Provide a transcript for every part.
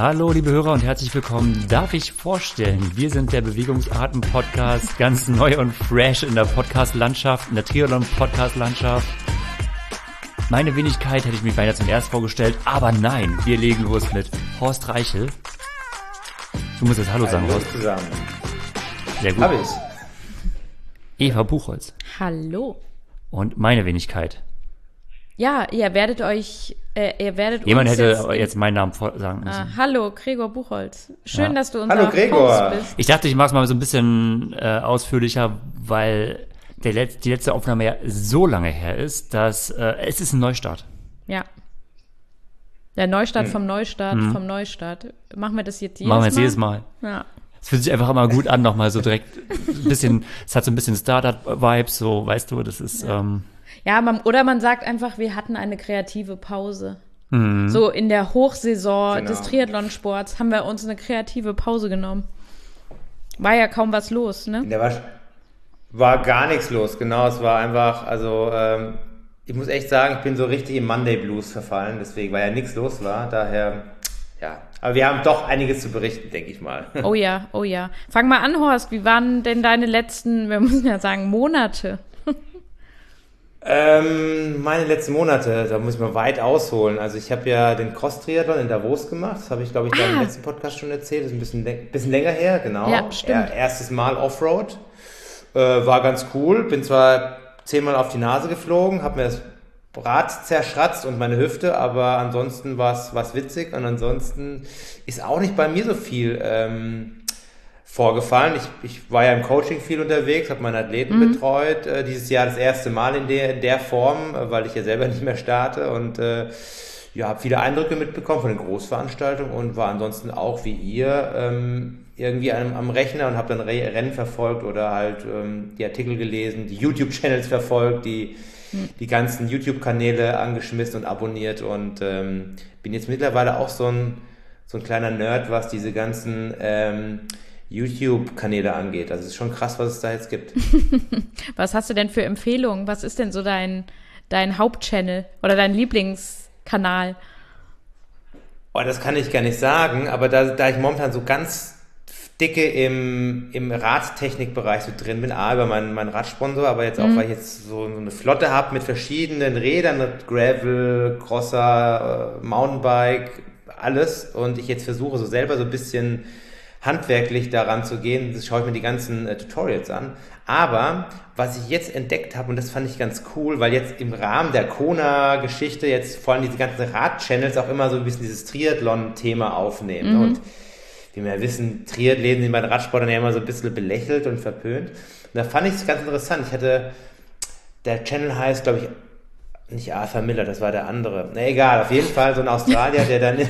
Hallo liebe Hörer und herzlich willkommen. Darf ich vorstellen, wir sind der Bewegungsarten-Podcast, ganz neu und fresh in der Podcast-Landschaft, in der Triathlon-Podcast-Landschaft. Meine Wenigkeit hätte ich mir beinahe zum ersten vorgestellt, aber nein, wir legen los mit Horst Reichel. Du musst jetzt Hallo sagen, Horst. Zusammen. Sehr gut. Hab ich. Eva Buchholz. Hallo. Und meine Wenigkeit. Ja, ihr werdet Jemand uns hätte jetzt meinen Namen sagen müssen. Hallo, Gregor Buchholz. Schön, dass du unser Hallo, Gregor. Host bist. Ich dachte, ich mache es mal so ein bisschen ausführlicher, weil die letzte Aufnahme ja so lange her ist, dass es ist ein Neustart. Ja. Der Neustart vom Neustart vom Neustart. Machen wir das jetzt jedes Mal? Machen wir jetzt jedes Mal. Ja. Es fühlt sich einfach immer gut an, nochmal so direkt ein bisschen, es hat so ein bisschen Startup-Vibes, so, weißt du, das ist, Ja, man sagt einfach, wir hatten eine kreative Pause. So in der Hochsaison des Triathlonsports haben wir uns eine kreative Pause genommen. War ja kaum was los, ne? War gar nichts los, genau. Es war einfach, ich muss echt sagen, ich bin so richtig im Monday Blues verfallen, deswegen, weil ja nichts los war, daher, ja. Aber wir haben doch einiges zu berichten, denke ich mal. Oh ja, oh ja. Fang mal an, Horst, wie waren denn deine letzten, wir müssen ja sagen, Monate? Meine letzten Monate, da muss ich mal weit ausholen. Also ich habe ja den Cross-Triathlon in Davos gemacht. Das habe ich, glaube ich, da im letzten Podcast schon erzählt. Das ist ein bisschen länger her, genau. Ja, stimmt. Erstes Mal Offroad. War ganz cool. Bin zwar 10-mal auf die Nase geflogen, habe mir das Rad zerschratzt und meine Hüfte, aber ansonsten war es witzig. Und ansonsten ist auch nicht bei mir so viel vorgefallen. Ich war ja im Coaching viel unterwegs, habe meine Athleten betreut. Dieses Jahr das erste Mal in der Form, weil ich ja selber nicht mehr starte und habe viele Eindrücke mitbekommen von den Großveranstaltungen und war ansonsten auch wie ihr irgendwie am Rechner und habe dann Rennen verfolgt oder halt die Artikel gelesen, die YouTube-Channels verfolgt, die ganzen YouTube-Kanäle angeschmissen und abonniert und bin jetzt mittlerweile auch so ein kleiner Nerd, was diese ganzen YouTube-Kanäle angeht. Also es ist schon krass, was es da jetzt gibt. Was hast du denn für Empfehlungen? Was ist denn so dein Hauptchannel oder dein Lieblingskanal? Oh, das kann ich gar nicht sagen, aber da ich momentan so ganz dicke im Radtechnikbereich so drin bin, über meinen Radsponsor, aber jetzt auch, weil ich jetzt so eine Flotte habe mit verschiedenen Rädern, mit Gravel, Crosser, Mountainbike, alles und ich jetzt versuche so selber so ein bisschen handwerklich daran zu gehen, das schaue ich mir die ganzen Tutorials an. Aber was ich jetzt entdeckt habe, und das fand ich ganz cool, weil jetzt im Rahmen der Kona-Geschichte jetzt vor allem diese ganzen Rad-Channels auch immer so ein bisschen dieses Triathlon-Thema aufnehmen. Und wie wir ja wissen, Triathleten sind bei den Radsportern ja immer so ein bisschen belächelt und verpönt. Und da fand ich es ganz interessant. Der Channel heißt, glaube ich, nicht Arthur Miller, das war der andere. Na egal, auf jeden Fall so ein Australier, der dann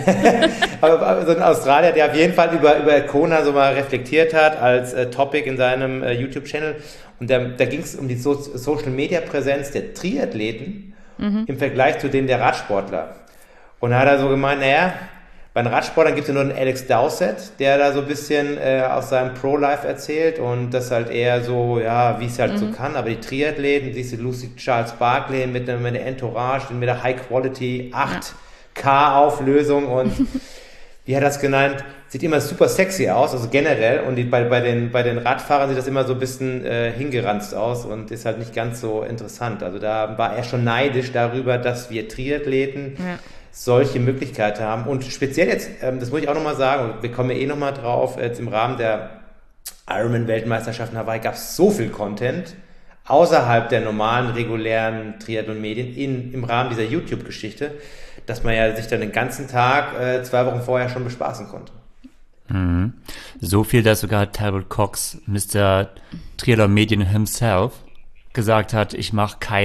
der auf jeden Fall über Kona so mal reflektiert hat als Topic in seinem YouTube-Channel. Und da ging es um die Social-Media-Präsenz der Triathleten im Vergleich zu denen der Radsportler. Und da hat er so gemeint, naja, bei den Radsportlern gibt es ja nur den Alex Dowsett, der da so ein bisschen aus seinem Pro-Life erzählt und das halt eher so, ja, wie es halt so kann. Aber die Triathleten, siehst du Lucy Charles Barkley mit der Entourage, mit der High-Quality 8K-Auflösung und wie hat er das genannt? Sieht immer super sexy aus, also generell. Und bei den Radfahrern sieht das immer so ein bisschen hingeranzt aus und ist halt nicht ganz so interessant. Also da war er schon neidisch darüber, dass wir Triathleten solche Möglichkeiten haben. Und speziell jetzt, das muss ich auch nochmal sagen, wir kommen ja eh nochmal drauf, jetzt im Rahmen der Ironman-Weltmeisterschaft in Hawaii gab es so viel Content außerhalb der normalen, regulären Triathlon-Medien im Rahmen dieser YouTube-Geschichte, dass man ja sich dann den ganzen Tag 2 Wochen vorher schon bespaßen konnte. So viel, dass sogar Talbot Cox, Mr. Triathlon-Medien himself, gesagt hat, ich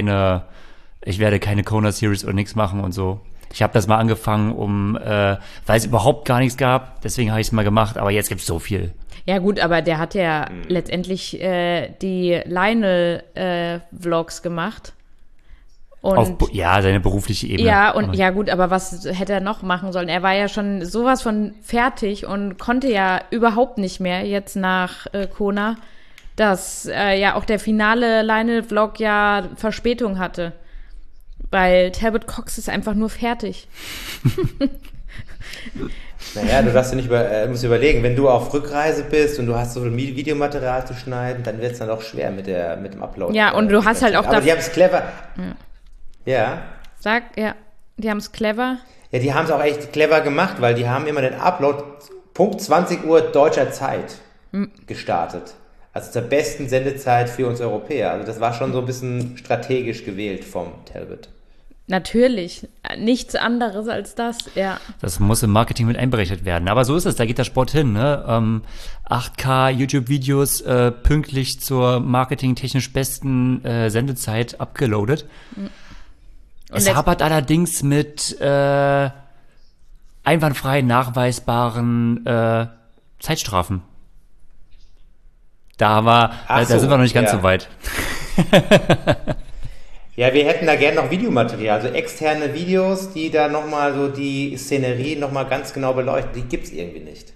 werde keine Kona Series oder nichts machen und so. Ich habe das mal angefangen, weil es überhaupt gar nichts gab, deswegen habe ich es mal gemacht, aber jetzt gibt es so viel. Ja gut, aber der hat ja letztendlich die Lionel-Vlogs gemacht. Und seine berufliche Ebene. Ja, und ja gut, aber was hätte er noch machen sollen? Er war ja schon sowas von fertig und konnte ja überhaupt nicht mehr jetzt nach Kona, dass ja auch der finale Lionel-Vlog ja Verspätung hatte. Weil Talbot Cox ist einfach nur fertig. Naja, du darfst ja nicht musst überlegen, wenn du auf Rückreise bist und du hast so viel Videomaterial zu schneiden, dann wird es dann auch schwer mit dem Upload. Ja, und du hast halt auch... Aber die haben es clever... Ja. Die haben es clever... Ja, die haben es auch echt clever gemacht, weil die haben immer den Upload Punkt 20 Uhr deutscher Zeit gestartet. Also zur besten Sendezeit für uns Europäer. Also das war schon so ein bisschen strategisch gewählt vom Talbot. Natürlich. Nichts anderes als das, ja. Das muss im Marketing mit einberechnet werden. Aber so ist es, da geht der Sport hin, ne? 8K YouTube-Videos pünktlich zur marketingtechnisch besten Sendezeit abgeloadet. Es hapert allerdings mit einwandfrei nachweisbaren Zeitstrafen. Da sind wir noch nicht ganz so weit. Ja, wir hätten da gerne noch Videomaterial, also externe Videos, die da nochmal so die Szenerie nochmal ganz genau beleuchten. Die gibt's irgendwie nicht.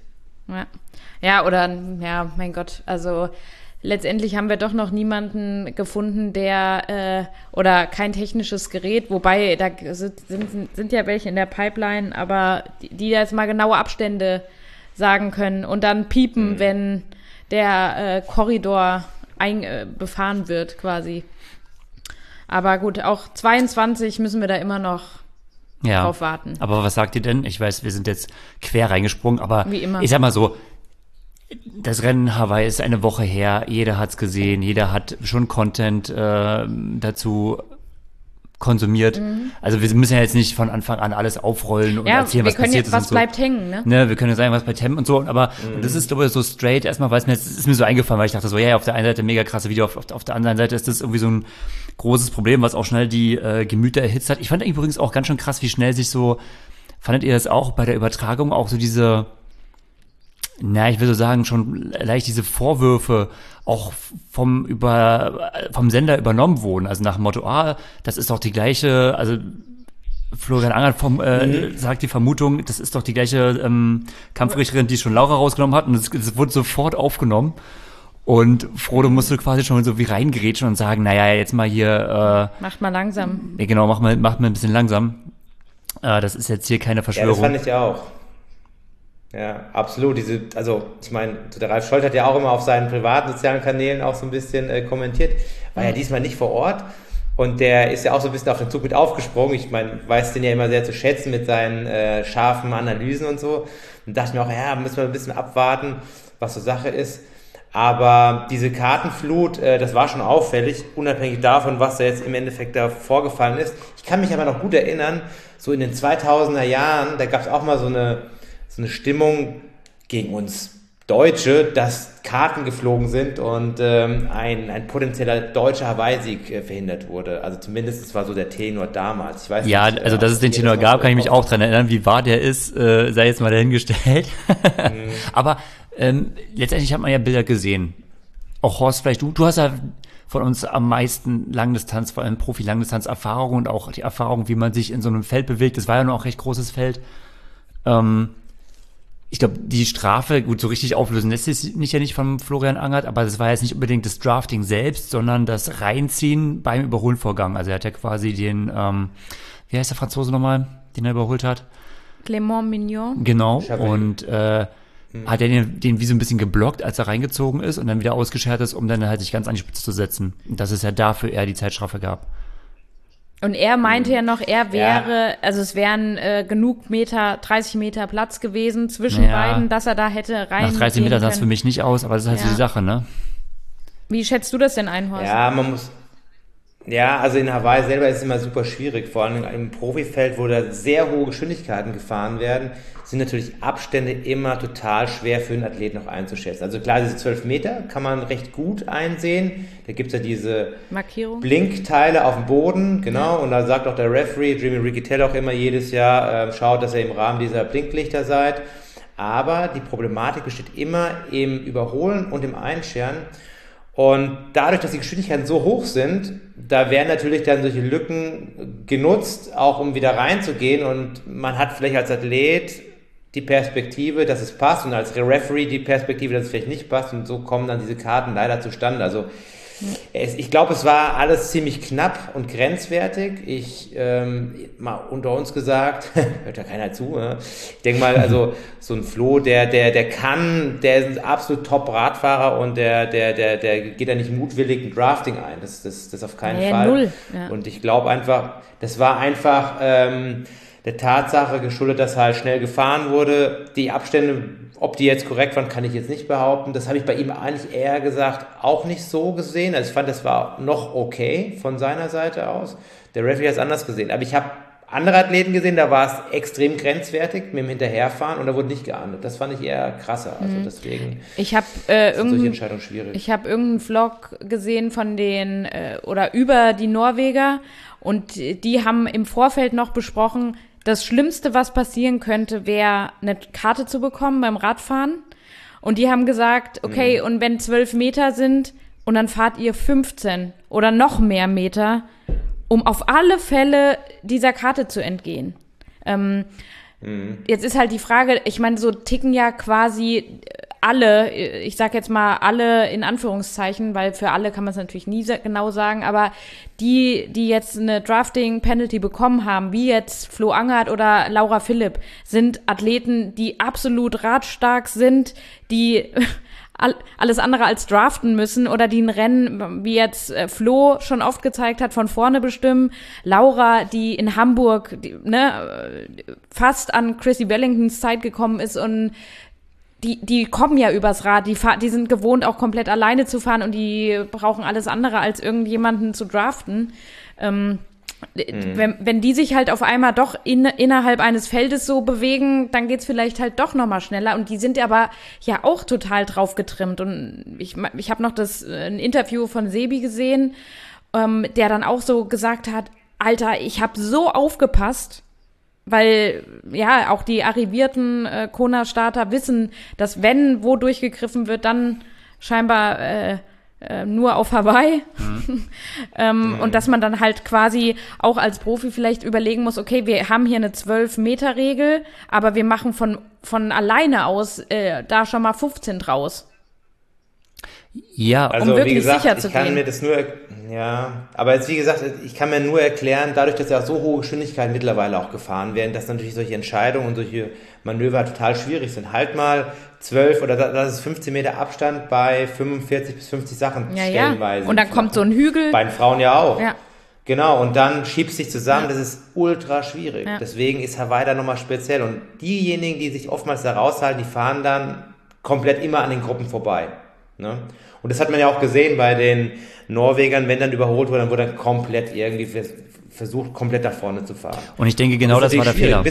Mein Gott, also letztendlich haben wir doch noch niemanden gefunden, der oder kein technisches Gerät, wobei da sind ja welche in der Pipeline, aber die jetzt mal genaue Abstände sagen können und dann piepen, wenn der Korridor befahren wird quasi. Aber gut, auch 22 müssen wir da immer noch drauf warten. Aber was sagt ihr denn? Ich weiß, wir sind jetzt quer reingesprungen, aber wie immer. Ich sag mal so, das Rennen in Hawaii ist eine Woche her, jeder hat's gesehen, jeder hat schon Content dazu konsumiert. Also wir müssen ja jetzt nicht von Anfang an alles aufrollen und erzählen, was passiert ist. Was bleibt hängen, ne? Wir können ja sagen, was bleibt hängen und so, aber und das ist, glaube ich, so straight erstmal, weil es ist mir so eingefallen, weil ich dachte so, ja, auf der einen Seite mega krasse Video, auf der anderen Seite ist das irgendwie so ein großes Problem, was auch schnell die Gemüter erhitzt hat. Ich fand übrigens auch ganz schön krass, wie schnell sich so, fandet ihr das auch bei der Übertragung, auch so diese, ich will so sagen, schon leicht diese Vorwürfe auch vom Sender übernommen wurden. Also nach dem Motto, das ist doch die gleiche, also Florian Angert sagt die Vermutung, das ist doch die gleiche Kampfrichterin, die schon Laura rausgenommen hat und es wurde sofort aufgenommen. Und Frodo musste quasi schon so wie reingerätschen und sagen, jetzt mal hier... macht mal langsam. Ja, genau, macht mal ein bisschen langsam. Das ist jetzt hier keine Verschwörung. Ja, das fand ich auch. Ja, absolut. Ich meine, der Ralf Scholz hat ja auch immer auf seinen privaten sozialen Kanälen auch so ein bisschen kommentiert, war ja diesmal nicht vor Ort und der ist ja auch so ein bisschen auf den Zug mit aufgesprungen. Ich meine, weiß den ja immer sehr zu schätzen mit seinen scharfen Analysen und so und dachte mir auch, müssen wir ein bisschen abwarten, was so Sache ist. Aber diese Kartenflut, das war schon auffällig, unabhängig davon, was da jetzt im Endeffekt da vorgefallen ist. Ich kann mich aber noch gut erinnern, so in den 2000er Jahren, da gab es auch mal so eine Stimmung gegen uns Deutsche, dass Karten geflogen sind und ein potenzieller deutscher Hawaii-Sieg verhindert wurde. Also zumindest das war so der Tenor damals. Ich weiß nicht, also dass es den Tenor gab, kann ich mich auch dran erinnern. Wie wahr der ist, sei jetzt mal dahingestellt. Aber letztendlich hat man ja Bilder gesehen. Auch Horst, vielleicht du hast ja von uns am meisten Langdistanz, vor allem Profi-Langdistanz-Erfahrung und auch die Erfahrung, wie man sich in so einem Feld bewegt. Das war ja noch auch recht großes Feld. Ich glaube, die Strafe, gut, so richtig auflösen lässt sich nicht von Florian Angert, aber das war jetzt nicht unbedingt das Drafting selbst, sondern das Reinziehen beim Überholvorgang. Also er hat ja quasi den, wie heißt der Franzose nochmal, den er überholt hat? Clément Mignon. Genau, und hat er den wie so ein bisschen geblockt, als er reingezogen ist und dann wieder ausgeschert ist, um dann halt sich ganz an die Spitze zu setzen. Und dass es ja dafür er die Zeitstrafe gab. Und er meinte ja noch, also es wären genug 30 Meter Platz gewesen zwischen beiden, dass er da hätte rein. Nach 30 Metern sah es für mich nicht aus, aber das ist halt so die Sache, ne? Wie schätzt du das denn ein, Horst? Also in Hawaii selber ist es immer super schwierig, vor allem im Profifeld, wo da sehr hohe Geschwindigkeiten gefahren werden, sind natürlich Abstände immer total schwer für einen Athleten noch einzuschätzen. Also klar, diese 12 Meter kann man recht gut einsehen. Da gibt es ja diese Markierung, Blinkteile auf dem Boden, genau. Und da sagt auch der Referee, Jimmy Riccitelli, auch immer jedes Jahr, schaut, dass ihr im Rahmen dieser Blinklichter seid. Aber die Problematik besteht immer im Überholen und im Einscheren. Und dadurch, dass die Geschwindigkeiten so hoch sind, da werden natürlich dann solche Lücken genutzt, auch um wieder reinzugehen. Und man hat vielleicht als Athlet die Perspektive, dass es passt, und als Referee die Perspektive, dass es vielleicht nicht passt. Und so kommen dann diese Karten leider zustande. Also Ich glaube, es war alles ziemlich knapp und grenzwertig. Mal unter uns gesagt, hört ja keiner zu, ne? Ich denke mal, also so ein Flo, der ist ein absolut Top-Radfahrer und der geht da nicht mutwillig ein Drafting ein. Das auf keinen Fall. Null. Ja. Und ich glaube einfach, das war einfach der Tatsache geschuldet, dass halt schnell gefahren wurde. Die Abstände, ob die jetzt korrekt waren, kann ich jetzt nicht behaupten. Das habe ich bei ihm eigentlich eher gesagt auch nicht so gesehen. Also ich fand, das war noch okay von seiner Seite aus. Der Referee hat es anders gesehen. Aber ich habe andere Athleten gesehen, da war es extrem grenzwertig mit dem Hinterherfahren und da wurde nicht geahndet. Das fand ich eher krasser. Also deswegen sind solche Entscheidungen schwierig. Ich habe irgendeinen Vlog gesehen von den oder über die Norweger und die haben im Vorfeld noch besprochen, das Schlimmste, was passieren könnte, wäre eine Karte zu bekommen beim Radfahren. Und die haben gesagt, okay, und wenn 12 Meter sind und dann fahrt ihr 15 oder noch mehr Meter, um auf alle Fälle dieser Karte zu entgehen. Jetzt ist halt die Frage, ich meine, so ticken ja quasi alle, ich sag jetzt mal alle in Anführungszeichen, weil für alle kann man es natürlich nie genau sagen, aber die jetzt eine Drafting-Penalty bekommen haben, wie jetzt Flo Angert oder Laura Philipp, sind Athleten, die absolut radstark sind, die alles andere als draften müssen oder die ein Rennen, wie jetzt Flo schon oft gezeigt hat, von vorne bestimmen. Laura, die in Hamburg fast an Chrissy Wellingtons Zeit gekommen ist und die kommen ja übers Rad, die sind gewohnt, auch komplett alleine zu fahren und die brauchen alles andere, als irgendjemanden zu draften. Wenn die sich halt auf einmal doch innerhalb eines Feldes so bewegen, dann geht's vielleicht halt doch nochmal schneller. Und die sind aber ja auch total drauf getrimmt. Und ich habe noch ein Interview von Sebi gesehen, der dann auch so gesagt hat, Alter, ich habe so aufgepasst, weil ja auch die arrivierten Kona-Starter wissen, dass wenn wo durchgegriffen wird, dann scheinbar nur auf Hawaii. Und dass man dann halt quasi auch als Profi vielleicht überlegen muss, okay, wir haben hier eine 12-Meter-Regel, aber wir machen von alleine aus da schon mal 15 draus. Ja, also, um wirklich wie gesagt, sicher zu ich kann gehen. mir das nur, aber jetzt wie gesagt, ich kann mir nur erklären, dadurch, dass ja so hohe Geschwindigkeiten mittlerweile auch gefahren werden, dass natürlich solche Entscheidungen und solche Manöver total schwierig sind. Halt mal 12 oder das ist 15 Meter Abstand bei 45 bis 50 Sachen stellenweise. Und dann kommt so ein Hügel. Bei den Frauen ja auch. Ja. Genau, und dann schiebst du dich zusammen, das ist ultra schwierig. Ja. Deswegen ist Hawaii da nochmal speziell. Und diejenigen, die sich oftmals da raushalten, die fahren dann komplett immer an den Gruppen vorbei. Ne? Und das hat man ja auch gesehen bei den Norwegern, wenn dann überholt wurde, dann wurde dann komplett irgendwie versucht, komplett nach vorne zu fahren. Und ich denke, genau das war der Fehler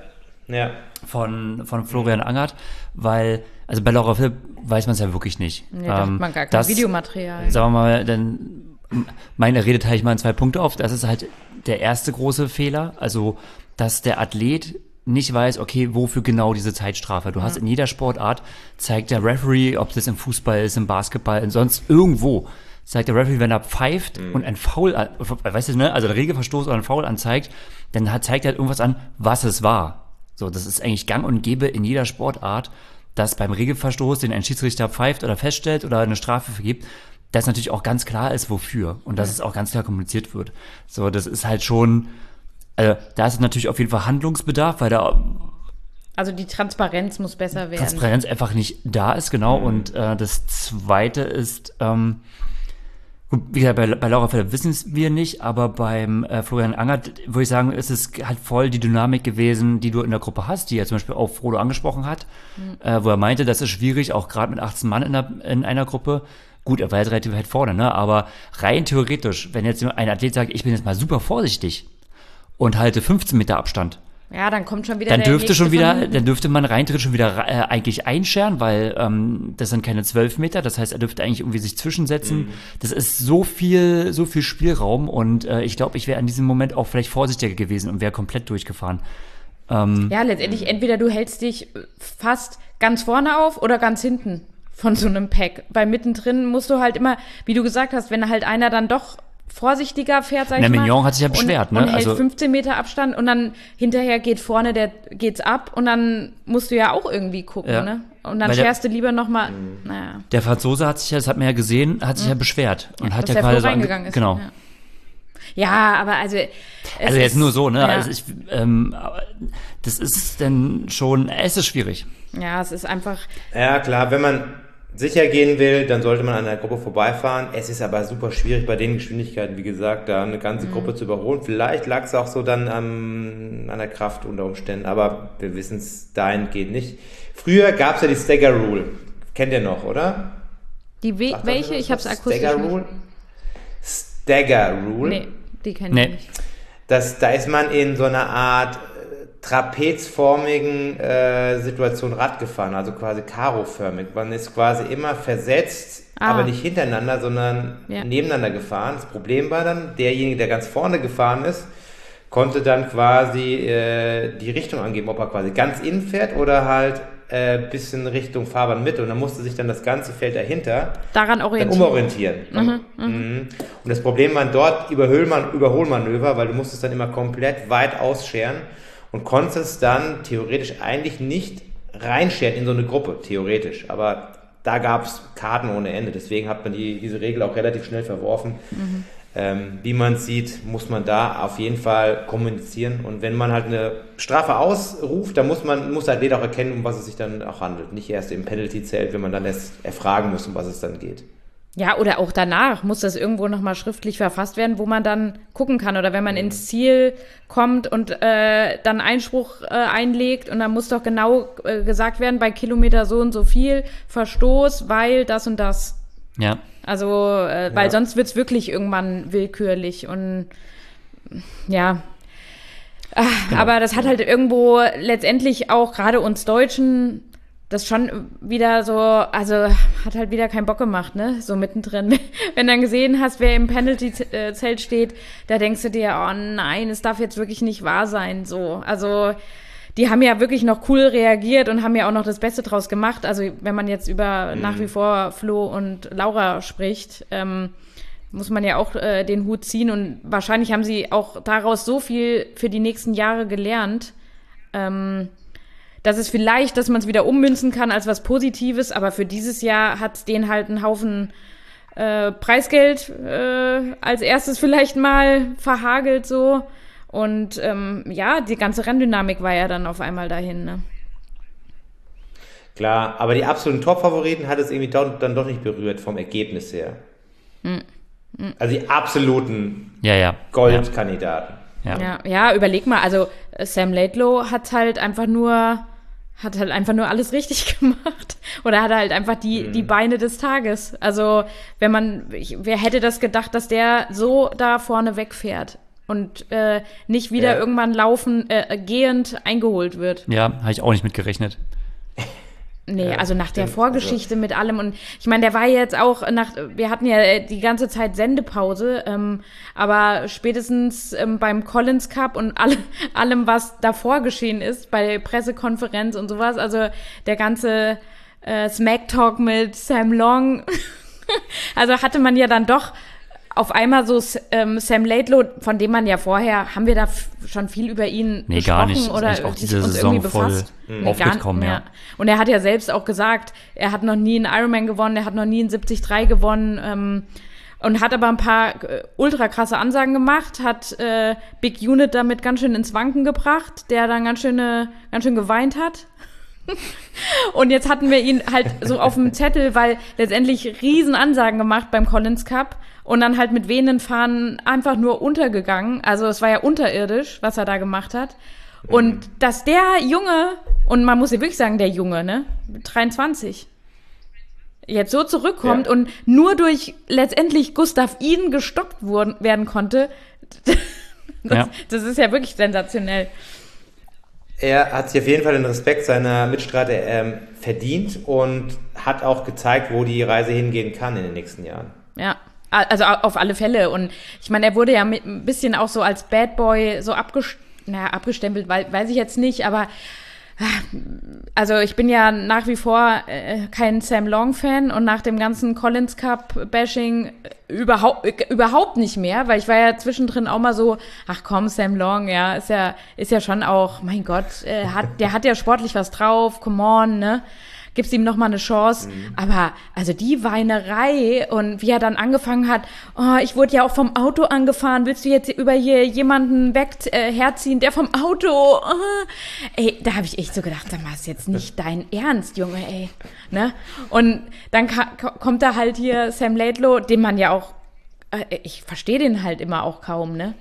von Florian Angert, weil, also bei Laura Philipp weiß man es ja wirklich nicht. Nee, da hat man gar kein Videomaterial. Sagen wir mal, dann meine Rede teile ich mal in 2 Punkte auf. Das ist halt der erste große Fehler, also dass der Athlet nicht weiß, okay, wofür genau diese Zeitstrafe. Du hast in jeder Sportart, zeigt der Referee, ob das im Fußball ist, im Basketball, und sonst irgendwo, zeigt der Referee, wenn er pfeift und ein Foul, weißt du, ne, also der Regelverstoß oder ein Foul anzeigt, dann zeigt er halt irgendwas an, was es war. So, das ist eigentlich gang und gäbe in jeder Sportart, dass beim Regelverstoß, den ein Schiedsrichter pfeift oder feststellt oder eine Strafe vergibt, dass natürlich auch ganz klar ist, wofür. Und dass es auch ganz klar kommuniziert wird. So, das ist halt schon, also da ist natürlich auf jeden Fall Handlungsbedarf, weil da also die Transparenz muss besser werden. Transparenz einfach nicht da ist, genau. Und das Zweite ist, gut, wie gesagt, bei Laura Philipp wissen es wir nicht, aber beim Florian Angert würde ich sagen, ist es halt voll die Dynamik gewesen, die du in der Gruppe hast, die ja zum Beispiel auch Frodo angesprochen hat, wo er meinte, das ist schwierig, auch gerade mit 18 Mann in einer Gruppe. Gut, er war jetzt relativ weit vorne, ne? Aber rein theoretisch, wenn jetzt ein Athlet sagt, ich bin jetzt mal super vorsichtig und halte 15 Meter Abstand, ja, dann kommt schon wieder dann dürfte man rein theoretisch schon wieder eigentlich einscheren, weil das sind keine 12 Meter, das heißt, er dürfte eigentlich irgendwie sich zwischensetzen. Das ist so viel Spielraum und ich glaube, ich wäre an diesem Moment auch vielleicht vorsichtiger gewesen und wäre komplett durchgefahren. Ja, letztendlich entweder du hältst dich fast ganz vorne auf oder ganz hinten von so einem Pack. Weil mittendrin musst du halt immer, wie du gesagt hast, wenn halt einer dann doch vorsichtiger fährt, sag ich mal. Mignon hat sich ja beschwert, und ne? hält Also 15 Meter Abstand und dann hinterher geht's ab und dann musst du ja auch irgendwie gucken, Ja. ne? Und dann Weil fährst du lieber nochmal, naja. der Franzose hat sich ja, das hat man ja gesehen, hat sich ja beschwert. Und hat dass ja der gerade Flo reingegangen ist. Genau. Ja, aber also. Also jetzt nur so, ne? Ja. Also das ist dann schon, es ist schwierig. Ja, es ist einfach. Ja, klar, wenn man sicher gehen will, dann sollte man an der Gruppe vorbeifahren. Es ist aber super schwierig bei den Geschwindigkeiten, wie gesagt, da eine ganze Gruppe zu überholen. Vielleicht lag es auch so dann an der Kraft unter Umständen, aber wir wissen es dahingehend nicht. Früher gab es ja die Stagger Rule. Kennt ihr noch, oder? Welche? Ich hab's akustisch Stagger nicht. Rule? Stagger Rule? Nee, die kenne ich nicht. Da ist man in so einer Art trapezformigen Situation Rad gefahren, also quasi karoförmig. Man ist quasi immer versetzt, aber nicht hintereinander, sondern nebeneinander gefahren. Das Problem war dann, derjenige, der ganz vorne gefahren ist, konnte dann quasi die Richtung angeben, ob er quasi ganz innen fährt oder halt bisschen Richtung Fahrbahnmitte, und dann musste sich dann das ganze Feld dahinter daran umorientieren. Und das Problem war dort Überholmanöver, weil du musstest dann immer komplett weit ausscheren und konntest dann theoretisch eigentlich nicht reinscheren in so eine Gruppe, theoretisch. Aber da gab es Karten ohne Ende, deswegen hat man diese Regel auch relativ schnell verworfen. Wie man sieht, muss man da auf jeden Fall kommunizieren, und wenn man halt eine Strafe ausruft, dann muss der Athlet auch erkennen, um was es sich dann auch handelt. Nicht erst im Penalty-Zelt, wenn man dann erst erfragen muss, um was es dann geht. Ja, oder auch danach muss das irgendwo nochmal schriftlich verfasst werden, wo man dann gucken kann. Oder wenn man ins Ziel kommt und dann Einspruch einlegt, und dann muss doch genau gesagt werden, bei Kilometer so und so viel Verstoß, weil das und das. Ja. Also, weil sonst wird's wirklich irgendwann willkürlich und ja. Genau. Aber das hat halt irgendwo letztendlich auch gerade uns Deutschen das schon wieder so, also hat halt wieder keinen Bock gemacht, ne? So mittendrin. Wenn du dann gesehen hast, wer im Penalty-Zelt steht, da denkst du dir, oh nein, es darf jetzt wirklich nicht wahr sein, so. Also, die haben ja wirklich noch cool reagiert und haben ja auch noch das Beste draus gemacht. Also wenn man jetzt über nach wie vor Flo und Laura spricht, muss man ja auch den Hut ziehen. Und wahrscheinlich haben sie auch daraus so viel für die nächsten Jahre gelernt, dass es vielleicht, dass man es wieder ummünzen kann als was Positives. Aber für dieses Jahr hat es denen halt einen Haufen Preisgeld als erstes vielleicht mal verhagelt so. Und die ganze Renndynamik war ja dann auf einmal dahin, ne? Klar, aber die absoluten Top-Favoriten hat es irgendwie dann doch nicht berührt vom Ergebnis her. Also die absoluten Goldkandidaten. Ja, überleg mal, also Sam Laidlow hat halt einfach nur alles richtig gemacht. Oder hat halt einfach die Beine des Tages. Also wer hätte das gedacht, dass der so da vorne wegfährt und nicht wieder irgendwann gehend eingeholt wird. Ja, habe ich auch nicht mit gerechnet. Nee, also nach der Vorgeschichte mit allem, und ich meine, der war jetzt auch wir hatten ja die ganze Zeit Sendepause, aber spätestens beim Collins Cup und allem, was davor geschehen ist, bei Pressekonferenz und sowas, also der ganze Smack Talk mit Sam Long, also hatte man ja dann doch auf einmal so Sam Laidlow, von dem man ja vorher, haben wir da schon viel über ihn gesprochen gar nicht. oder auch sich diese uns Saison irgendwie befasst? voll aufgekommen, ja. Und er hat ja selbst auch gesagt, er hat noch nie einen Ironman gewonnen, er hat noch nie einen 73 gewonnen und hat aber ein paar ultra krasse Ansagen gemacht, hat Big Unit damit ganz schön ins Wanken gebracht, der dann ganz schön geweint hat. Und jetzt hatten wir ihn halt so auf dem Zettel, weil letztendlich riesen Ansagen gemacht beim Collins Cup und dann halt mit wehenden Fahnen einfach nur untergegangen. Also es war ja unterirdisch, was er da gemacht hat. Und dass der Junge, und man muss ja wirklich sagen, der Junge, ne, 23, jetzt so zurückkommt und nur durch letztendlich Gustav Iden gestoppt werden konnte, das ist ja wirklich sensationell. Er hat sich auf jeden Fall den Respekt seiner Mitstreiter verdient und hat auch gezeigt, wo die Reise hingehen kann in den nächsten Jahren. Ja, also auf alle Fälle. Und ich meine, er wurde ja ein bisschen auch so als Bad Boy so abgestempelt, weiß ich jetzt nicht, aber Also ich bin ja nach wie vor kein Sam Long-Fan und nach dem ganzen Collins Cup-Bashing überhaupt nicht mehr, weil ich war ja zwischendrin auch mal so, ach komm, Sam Long, ja, ist ja schon auch, mein Gott, der hat ja sportlich was drauf, come on, ne? Gibst ihm noch mal eine Chance. Aber also die Weinerei und wie er dann angefangen hat, oh, ich wurde ja auch vom Auto angefahren, willst du jetzt über hier jemanden herziehen, der vom Auto, ey, da habe ich echt so gedacht, das ist jetzt nicht dein Ernst, Junge, ey, ne? Und dann kommt da halt hier Sam Laidlaw, den man ja auch, ich verstehe den halt immer auch kaum, ne?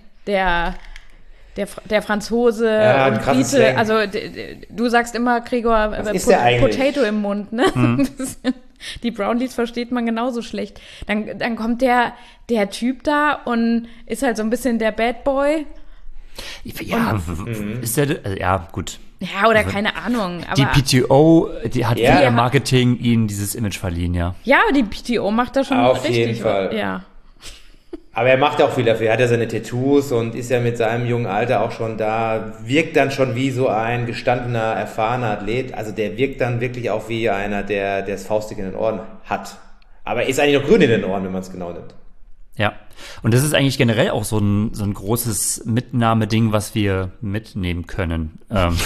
Der Franzose und Brite, also du sagst immer, Gregor, Potato im Mund, ne? Die Brownlees versteht man genauso schlecht. Dann kommt der Typ da und ist halt so ein bisschen der Bad Boy. Ja, ist der, also, ja, gut. Ja, oder keine Ahnung. Aber die PTO, die hat via Marketing ihnen dieses Image verliehen, ja. Ja, die PTO macht das schon auf richtig. Jeden Fall. Ja. Aber er macht auch viel dafür. Er hat ja seine Tattoos und ist ja mit seinem jungen Alter auch schon da. Wirkt dann schon wie so ein gestandener, erfahrener Athlet. Also der wirkt dann wirklich auch wie einer, der das Faustdick in den Ohren hat. Aber er ist eigentlich noch grün in den Ohren, wenn man es genau nimmt. Ja, und das ist eigentlich generell auch so ein großes Mitnahmeding, was wir mitnehmen können.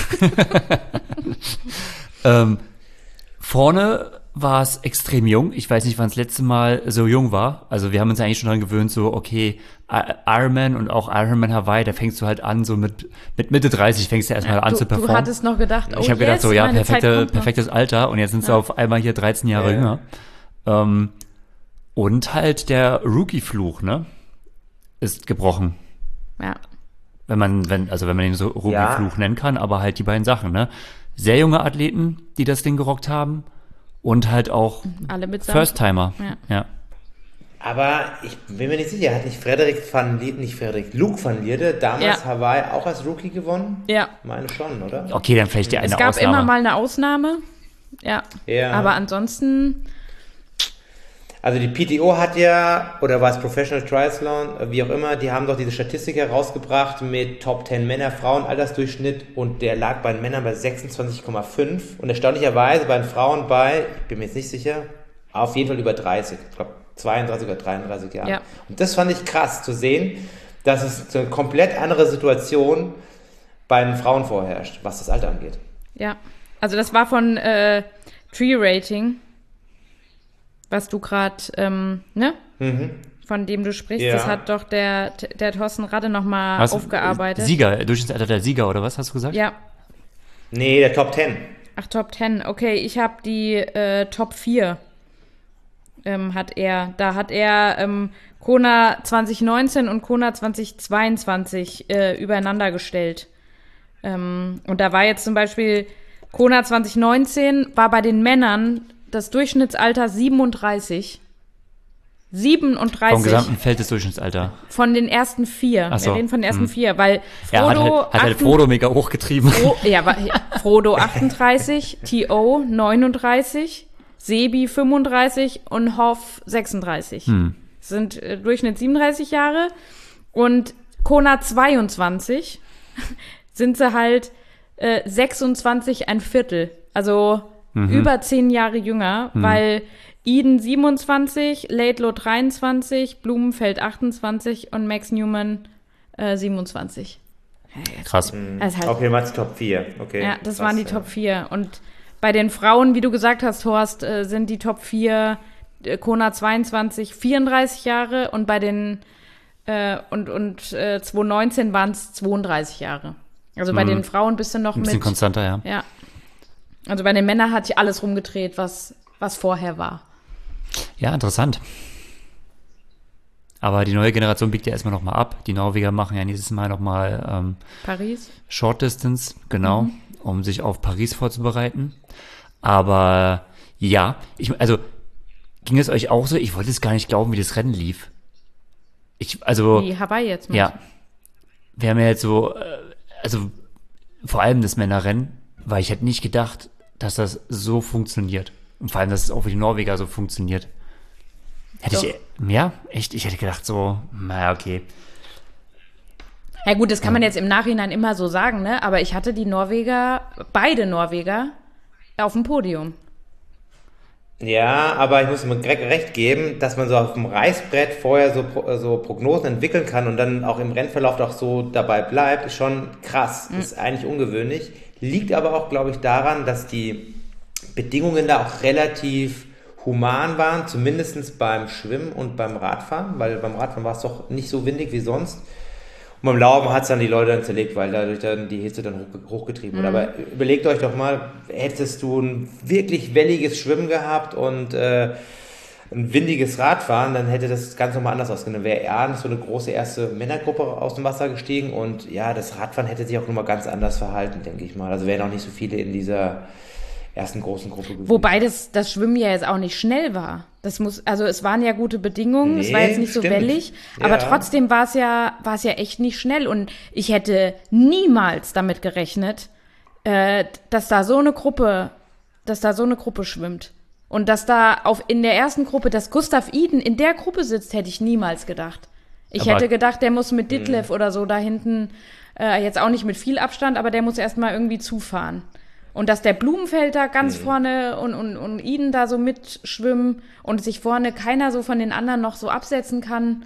Vorne war es extrem jung. Ich weiß nicht, wann das letzte Mal so jung war. Also wir haben uns eigentlich schon daran gewöhnt, so okay, Ironman und auch Ironman Hawaii, da fängst du halt an, so mit Mitte 30 fängst du erstmal an zu performen. Du hattest noch gedacht, ich habe gedacht, so ja, perfektes Alter und jetzt sind sie auf einmal hier 13 Jahre jünger. Und halt der Rookie-Fluch, ne, ist gebrochen. Ja. Wenn man den so Rookie-Fluch nennen kann, aber halt die beiden Sachen, ne. Sehr junge Athleten, die das Ding gerockt haben. Und halt auch First-Timer. Ja. Aber ich bin mir nicht sicher, hat Luke van Lierde damals Hawaii auch als Rookie gewonnen? Ja. Meine schon, oder? Okay, dann vielleicht eine Ausnahme. Es gab immer mal eine Ausnahme. Ja. Aber ansonsten. Also die PTO hat ja, oder war es Professional Triathlon, wie auch immer, die haben doch diese Statistik herausgebracht mit Top 10 Männer, Frauen, Altersdurchschnitt und der lag bei den Männern bei 26,5 und erstaunlicherweise bei den Frauen bei, ich bin mir jetzt nicht sicher, auf jeden Fall über 30, ich glaube 32 oder 33 Jahre. Ja. Und das fand ich krass zu sehen, dass es eine komplett andere Situation bei den Frauen vorherrscht, was das Alter angeht. Ja, also das war von Tree Rating. Was du gerade, von dem du sprichst, das hat doch der Thorsten Radde nochmal aufgearbeitet. Durchschnittsalter der Sieger, oder was hast du gesagt? Ja. Nee, der Top 10. Ach, Top 10, okay, ich habe die Top 4 hat er. Da hat er Kona 2019 und Kona 2022 übereinander gestellt. Und da war jetzt zum Beispiel, Kona 2019 war bei den Männern das Durchschnittsalter 37. 37. Vom gesamten Feld des Durchschnittsalter. Von den ersten 4. Ach so. Wir reden von den ersten 4, weil Frodo... hat halt Frodo mega hochgetrieben. Frodo 38, T.O. 39, Sebi 35 und Hoff 36. Das sind Durchschnitt 37 Jahre. Und Kona 22 sind sie halt 26 ein Viertel. Also über 10 Jahre jünger, weil Eden 27, Laidlaw 23, Blumenfeld 28 und Max Newman 27. Krass. Halt, okay, Mats Top 4. Okay. Ja, das waren die Top 4. Und bei den Frauen, wie du gesagt hast, Horst, sind die Top 4 Kona 22 34 Jahre und bei den 2019 waren es 32 Jahre. Also bei den Frauen bist du noch ein bisschen konstanter, ja. Ja. Also bei den Männern hat sich alles rumgedreht, was vorher war. Ja, interessant. Aber die neue Generation biegt ja erstmal nochmal ab. Die Norweger machen ja nächstes Mal nochmal Paris. Short Distance, genau, um sich auf Paris vorzubereiten. Aber ja, ging es euch auch so? Ich wollte es gar nicht glauben, wie das Rennen lief. Wie Hawaii jetzt mit. Ja. Wir haben ja jetzt so, vor allem das Männerrennen, weil ich hätte nicht gedacht, dass das so funktioniert. Und vor allem, dass es auch für die Norweger so funktioniert. Ich hätte gedacht so, naja, okay. Ja gut, das kann man jetzt im Nachhinein immer so sagen, ne? Aber ich hatte die Norweger beide Norweger auf dem Podium. Ja, aber ich muss mir recht geben, dass man so auf dem Reißbrett vorher so Prognosen entwickeln kann und dann auch im Rennverlauf auch so dabei bleibt, ist schon krass. Ist eigentlich ungewöhnlich. Liegt aber auch, glaube ich, daran, dass die Bedingungen da auch relativ human waren, zumindest beim Schwimmen und beim Radfahren, weil beim Radfahren war es doch nicht so windig wie sonst. Und beim Laufen hat es dann die Leute dann zerlegt, weil dadurch dann die Hitze dann hochgetrieben wird. Aber überlegt euch doch mal, hättest du ein wirklich welliges Schwimmen gehabt und ein windiges Radfahren, dann hätte das ganz nochmal anders ausgesehen. Dann wäre eher so eine große erste Männergruppe aus dem Wasser gestiegen und ja, das Radfahren hätte sich auch nochmal ganz anders verhalten, denke ich mal. Also wären auch nicht so viele in dieser ersten großen Gruppe gewesen. Wobei das Schwimmen ja jetzt auch nicht schnell war. Also es waren ja gute Bedingungen, es war jetzt nicht so wellig, aber trotzdem war es ja echt nicht schnell und ich hätte niemals damit gerechnet, dass da so eine Gruppe schwimmt. Und dass da in der ersten Gruppe, dass Gustav Iden in der Gruppe sitzt, hätte ich niemals gedacht. Ich hätte gedacht, der muss mit Ditlev oder so da hinten, jetzt auch nicht mit viel Abstand, aber der muss erstmal irgendwie zufahren. Und dass der Blumenfeld da ganz vorne und Iden da so mitschwimmen und sich vorne keiner so von den anderen noch so absetzen kann,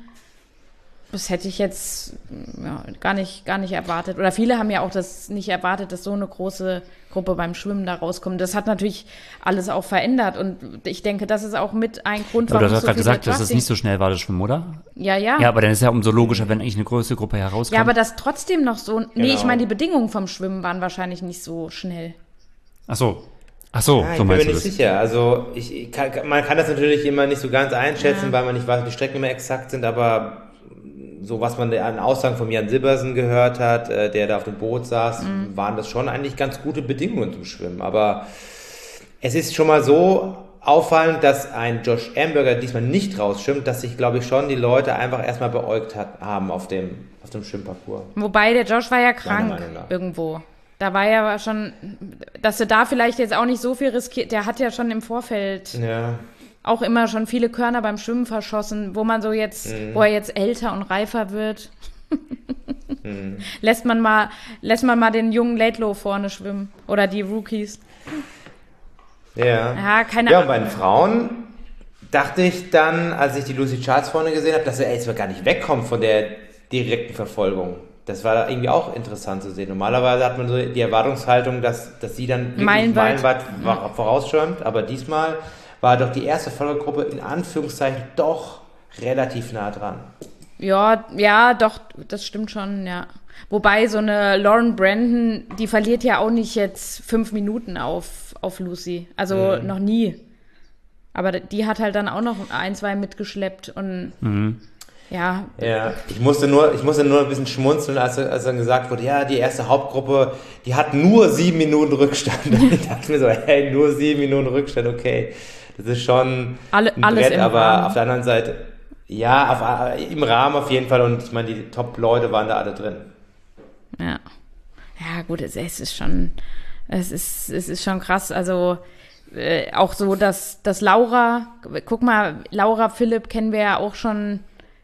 das hätte ich jetzt gar nicht erwartet. Oder viele haben ja auch das nicht erwartet, dass so eine große Gruppe beim Schwimmen da rauskommt. Das hat natürlich alles auch verändert. Und ich denke, das ist auch mit ein Grund, warum du hast so gerade viele gesagt, dass es nicht so schnell war, das Schwimmen, oder? Ja. Ja, aber dann ist ja umso logischer, wenn eigentlich eine größere Gruppe herauskommt. Ja, aber das trotzdem noch so... Nee, ich meine, die Bedingungen vom Schwimmen waren wahrscheinlich nicht so schnell. Ach so, Ja, so ich bin mir meinst du nicht das? sicher. Also man kann das natürlich immer nicht so ganz einschätzen, weil man nicht weiß, wie die Strecken immer exakt sind, aber so was man an Aussagen von Jan Sibbersen gehört hat, der da auf dem Boot saß, waren das schon eigentlich ganz gute Bedingungen zum Schwimmen. Aber es ist schon mal so auffallend, dass ein Josh Amberger diesmal nicht rausschwimmt, dass sich, glaube ich, schon die Leute einfach erstmal beäugt haben auf dem Schwimmparcours. Wobei der Josh war ja krank Meinung nach. irgendwo. Da war ja schon, dass du da vielleicht jetzt auch nicht so viel riskiert. Der hat ja schon im Vorfeld auch immer schon viele Körner beim Schwimmen verschossen, wo man so jetzt, wo er jetzt älter und reifer wird, lässt man mal den jungen Laidlaw vorne schwimmen oder die Rookies. Ja, keine und Ahnung. bei den Frauen dachte ich dann, als ich die Lucy Charles vorne gesehen habe, dass er jetzt gar nicht wegkommt von der direkten Verfolgung. Das war irgendwie auch interessant zu sehen. Normalerweise hat man so die Erwartungshaltung, dass sie dann wirklich meilenweit vorausschwimmt, aber diesmal war doch die erste Folgegruppe in Anführungszeichen doch relativ nah dran. Ja, doch, das stimmt schon, ja. Wobei so eine Lauren Brandon, die verliert ja auch nicht jetzt 5 Minuten auf Lucy. Also noch nie. Aber die hat halt dann auch noch 1-2 mitgeschleppt und Ja, ich musste nur ein bisschen schmunzeln, als dann gesagt wurde, ja, die erste Hauptgruppe, die hat nur 7 Minuten Rückstand. Und ich dachte mir so, hey, nur 7 Minuten Rückstand, okay. Das ist schon ein alles Brett, im aber Rahmen. auf der anderen Seite, ja, im Rahmen auf jeden Fall. Und ich meine, die Top-Leute waren da alle drin. Ja, gut, es ist schon krass. Also auch so, dass Laura, guck mal, Laura Philipp kennen wir ja auch schon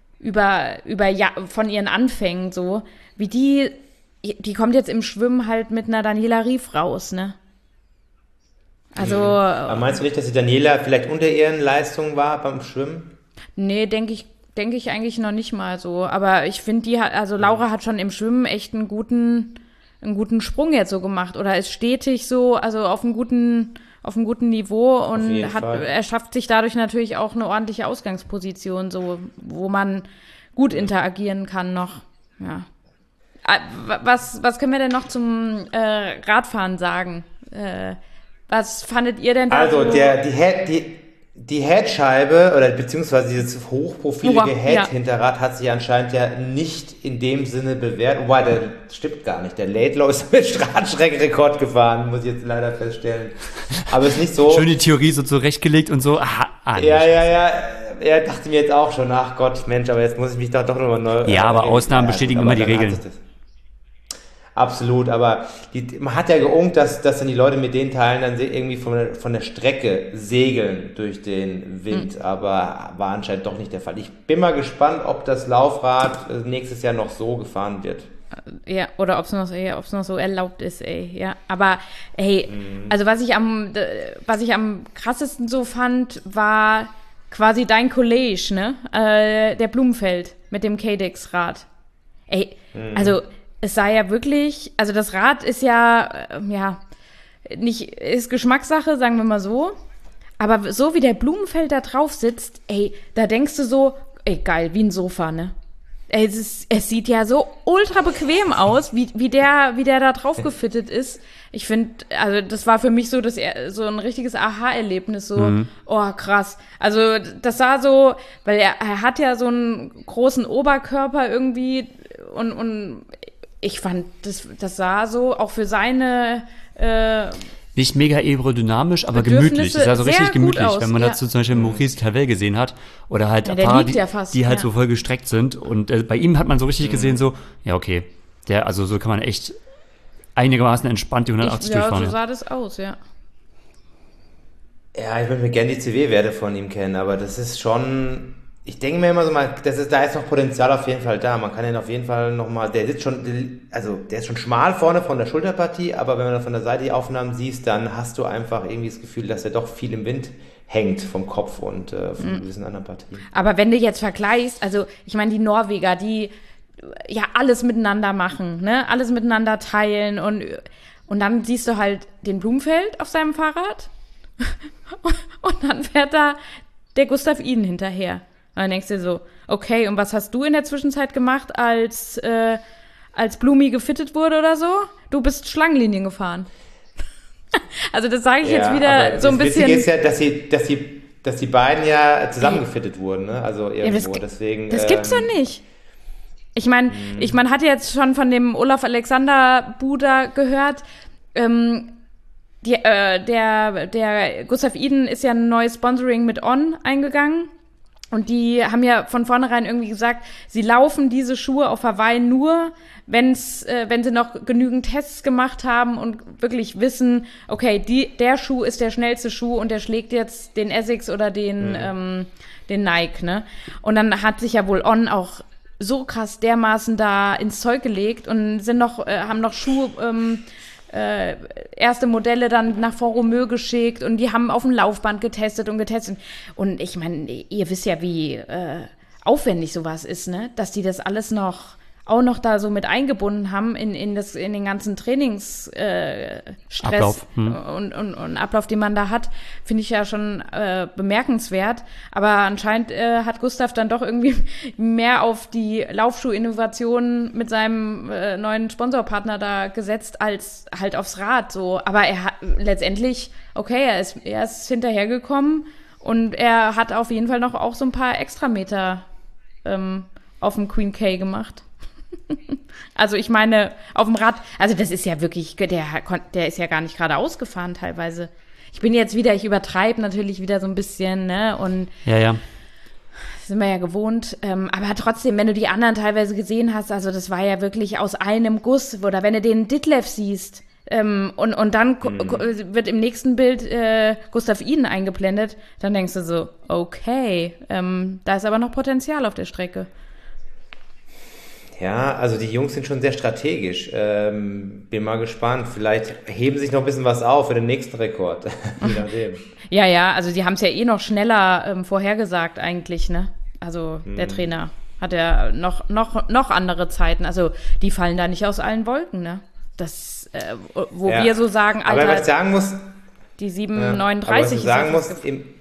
von ihren Anfängen so, wie die kommt jetzt im Schwimmen halt mit einer Daniela Rief raus, ne? Also. Aber meinst du nicht, dass die Daniela vielleicht unter ihren Leistungen war beim Schwimmen? Nee, denke ich eigentlich noch nicht mal so. Aber ich finde, Laura hat schon im Schwimmen echt einen guten Sprung jetzt so gemacht oder ist stetig so, also auf einem guten Niveau und erschafft sich dadurch natürlich auch eine ordentliche Ausgangsposition, so, wo man gut interagieren kann noch. Ja. Was können wir denn noch zum Radfahren sagen? Was fandet ihr denn da? Also, die Headscheibe oder beziehungsweise dieses hochprofilige Head-Hinterrad hat sich anscheinend ja nicht in dem Sinne bewährt. Wobei, das stimmt gar nicht. Der Laidlaw ist mit Radstreckenrekord gefahren, muss ich jetzt leider feststellen. Aber es ist nicht so. Schön die Theorie so zurechtgelegt und so. Ja, dachte mir jetzt auch schon, ach Gott, Mensch, aber jetzt muss ich mich doch nochmal neu. Ja, aber Ausnahmen bestätigen immer die Regeln. Absolut, aber man hat ja geungt, dass dann die Leute mit den Teilen dann irgendwie von der Strecke segeln durch den Wind, aber war anscheinend doch nicht der Fall. Ich bin mal gespannt, ob das Laufrad nächstes Jahr noch so gefahren wird. Ja, oder ob es noch so erlaubt ist, ey. Ja, aber ey, also was ich am krassesten so fand, war quasi dein College, ne? Der Blumenfeld mit dem Cadex-Rad. Ey, also es sah ja wirklich, also das Rad ist ist Geschmackssache, sagen wir mal so. Aber so wie der Blumenfeld da drauf sitzt, ey, da denkst du so, ey, geil, wie ein Sofa, ne? Es sieht ja so ultra bequem aus, wie der da drauf gefittet ist. Ich finde, also das war für mich so so ein richtiges Aha-Erlebnis, so, oh krass. Also das sah so, weil er hat ja so einen großen Oberkörper irgendwie und ich fand, das sah so auch für seine nicht mega aerodynamisch, aber gemütlich. Das sah so richtig gemütlich, wenn man dazu zum Beispiel Maurice Clavel gesehen hat. Oder halt Fahrer, die halt so voll gestreckt sind. Und bei ihm hat man so richtig gesehen, so, ja, okay, also so kann man echt einigermaßen entspannt die 180 durchfahren. Ja, so sah das aus, ja. Ja, ich würde mir gerne die CW-Werte von ihm kennen, aber das ist schon, ich denke mir immer so mal, da ist noch Potenzial auf jeden Fall da. Man kann ihn auf jeden Fall nochmal, der ist schon schmal vorne von der Schulterpartie, aber wenn man dann von der Seite die Aufnahmen siehst, dann hast du einfach irgendwie das Gefühl, dass er doch viel im Wind hängt vom Kopf und von gewissen anderen Partien. Aber wenn du jetzt vergleichst, also ich meine, die Norweger, die ja alles miteinander machen, ne, alles miteinander teilen und dann siehst du halt den Blumenfeld auf seinem Fahrrad und dann fährt da der Gustav Iden hinterher. Und dann denkst du dir so, okay, und was hast du in der Zwischenzeit gemacht, als Blumi gefittet wurde oder so? Du bist Schlangenlinien gefahren. Also das sage ich jetzt wieder so ein bisschen. Das Witzige ist ja, dass die beiden ja zusammengefittet wurden, ne? Also irgendwo, deswegen. Das gibt's doch nicht. Ich meine, man hat jetzt schon von dem Olaf Alexander Buda gehört, der Gustav Iden ist ja ein neues Sponsoring mit On eingegangen. Und die haben ja von vornherein irgendwie gesagt, sie laufen diese Schuhe auf Hawaii nur, wenn sie noch genügend Tests gemacht haben und wirklich wissen, okay, der Schuh ist der schnellste Schuh und der schlägt jetzt den Essex oder den Nike, ne? Und dann hat sich ja wohl On auch so krass dermaßen da ins Zeug gelegt und haben noch Schuhe, erste Modelle dann nach Fort Romeu geschickt und die haben auf dem Laufband getestet. Und ich meine, ihr wisst ja, wie aufwendig sowas ist, ne? Dass die das alles auch noch da so mit eingebunden haben in den ganzen Trainingsstress Ablauf. Und Ablauf, den man da hat, finde ich ja schon bemerkenswert. Aber anscheinend hat Gustav dann doch irgendwie mehr auf die Laufschuh-Innovationen mit seinem neuen Sponsorpartner da gesetzt, als halt aufs Rad. So. Aber er hat letztendlich, okay, er ist hinterhergekommen und er hat auf jeden Fall noch auch so ein paar Extrameter auf dem Queen K gemacht. Also ich meine, auf dem Rad, also das ist ja wirklich, der ist ja gar nicht geradeaus gefahren teilweise. Ich übertreibe natürlich wieder so ein bisschen, ne, und ja. sind wir ja gewohnt, aber trotzdem, wenn du die anderen teilweise gesehen hast, also das war ja wirklich aus einem Guss, oder wenn du den Ditlev siehst, und dann wird im nächsten Bild Gustav Iden eingeblendet, dann denkst du so, okay, da ist aber noch Potenzial auf der Strecke. Ja, also die Jungs sind schon sehr strategisch. Bin mal gespannt. Vielleicht heben sich noch ein bisschen was auf für den nächsten Rekord. Je nachdem. Ja, also die haben es ja eh noch schneller vorhergesagt eigentlich, ne? Also der Trainer hat ja noch andere Zeiten. Also die fallen da nicht aus allen Wolken, ne? Das, wir so sagen, Alter, aber was ich sagen muss, die 7,39 ist sagen muss,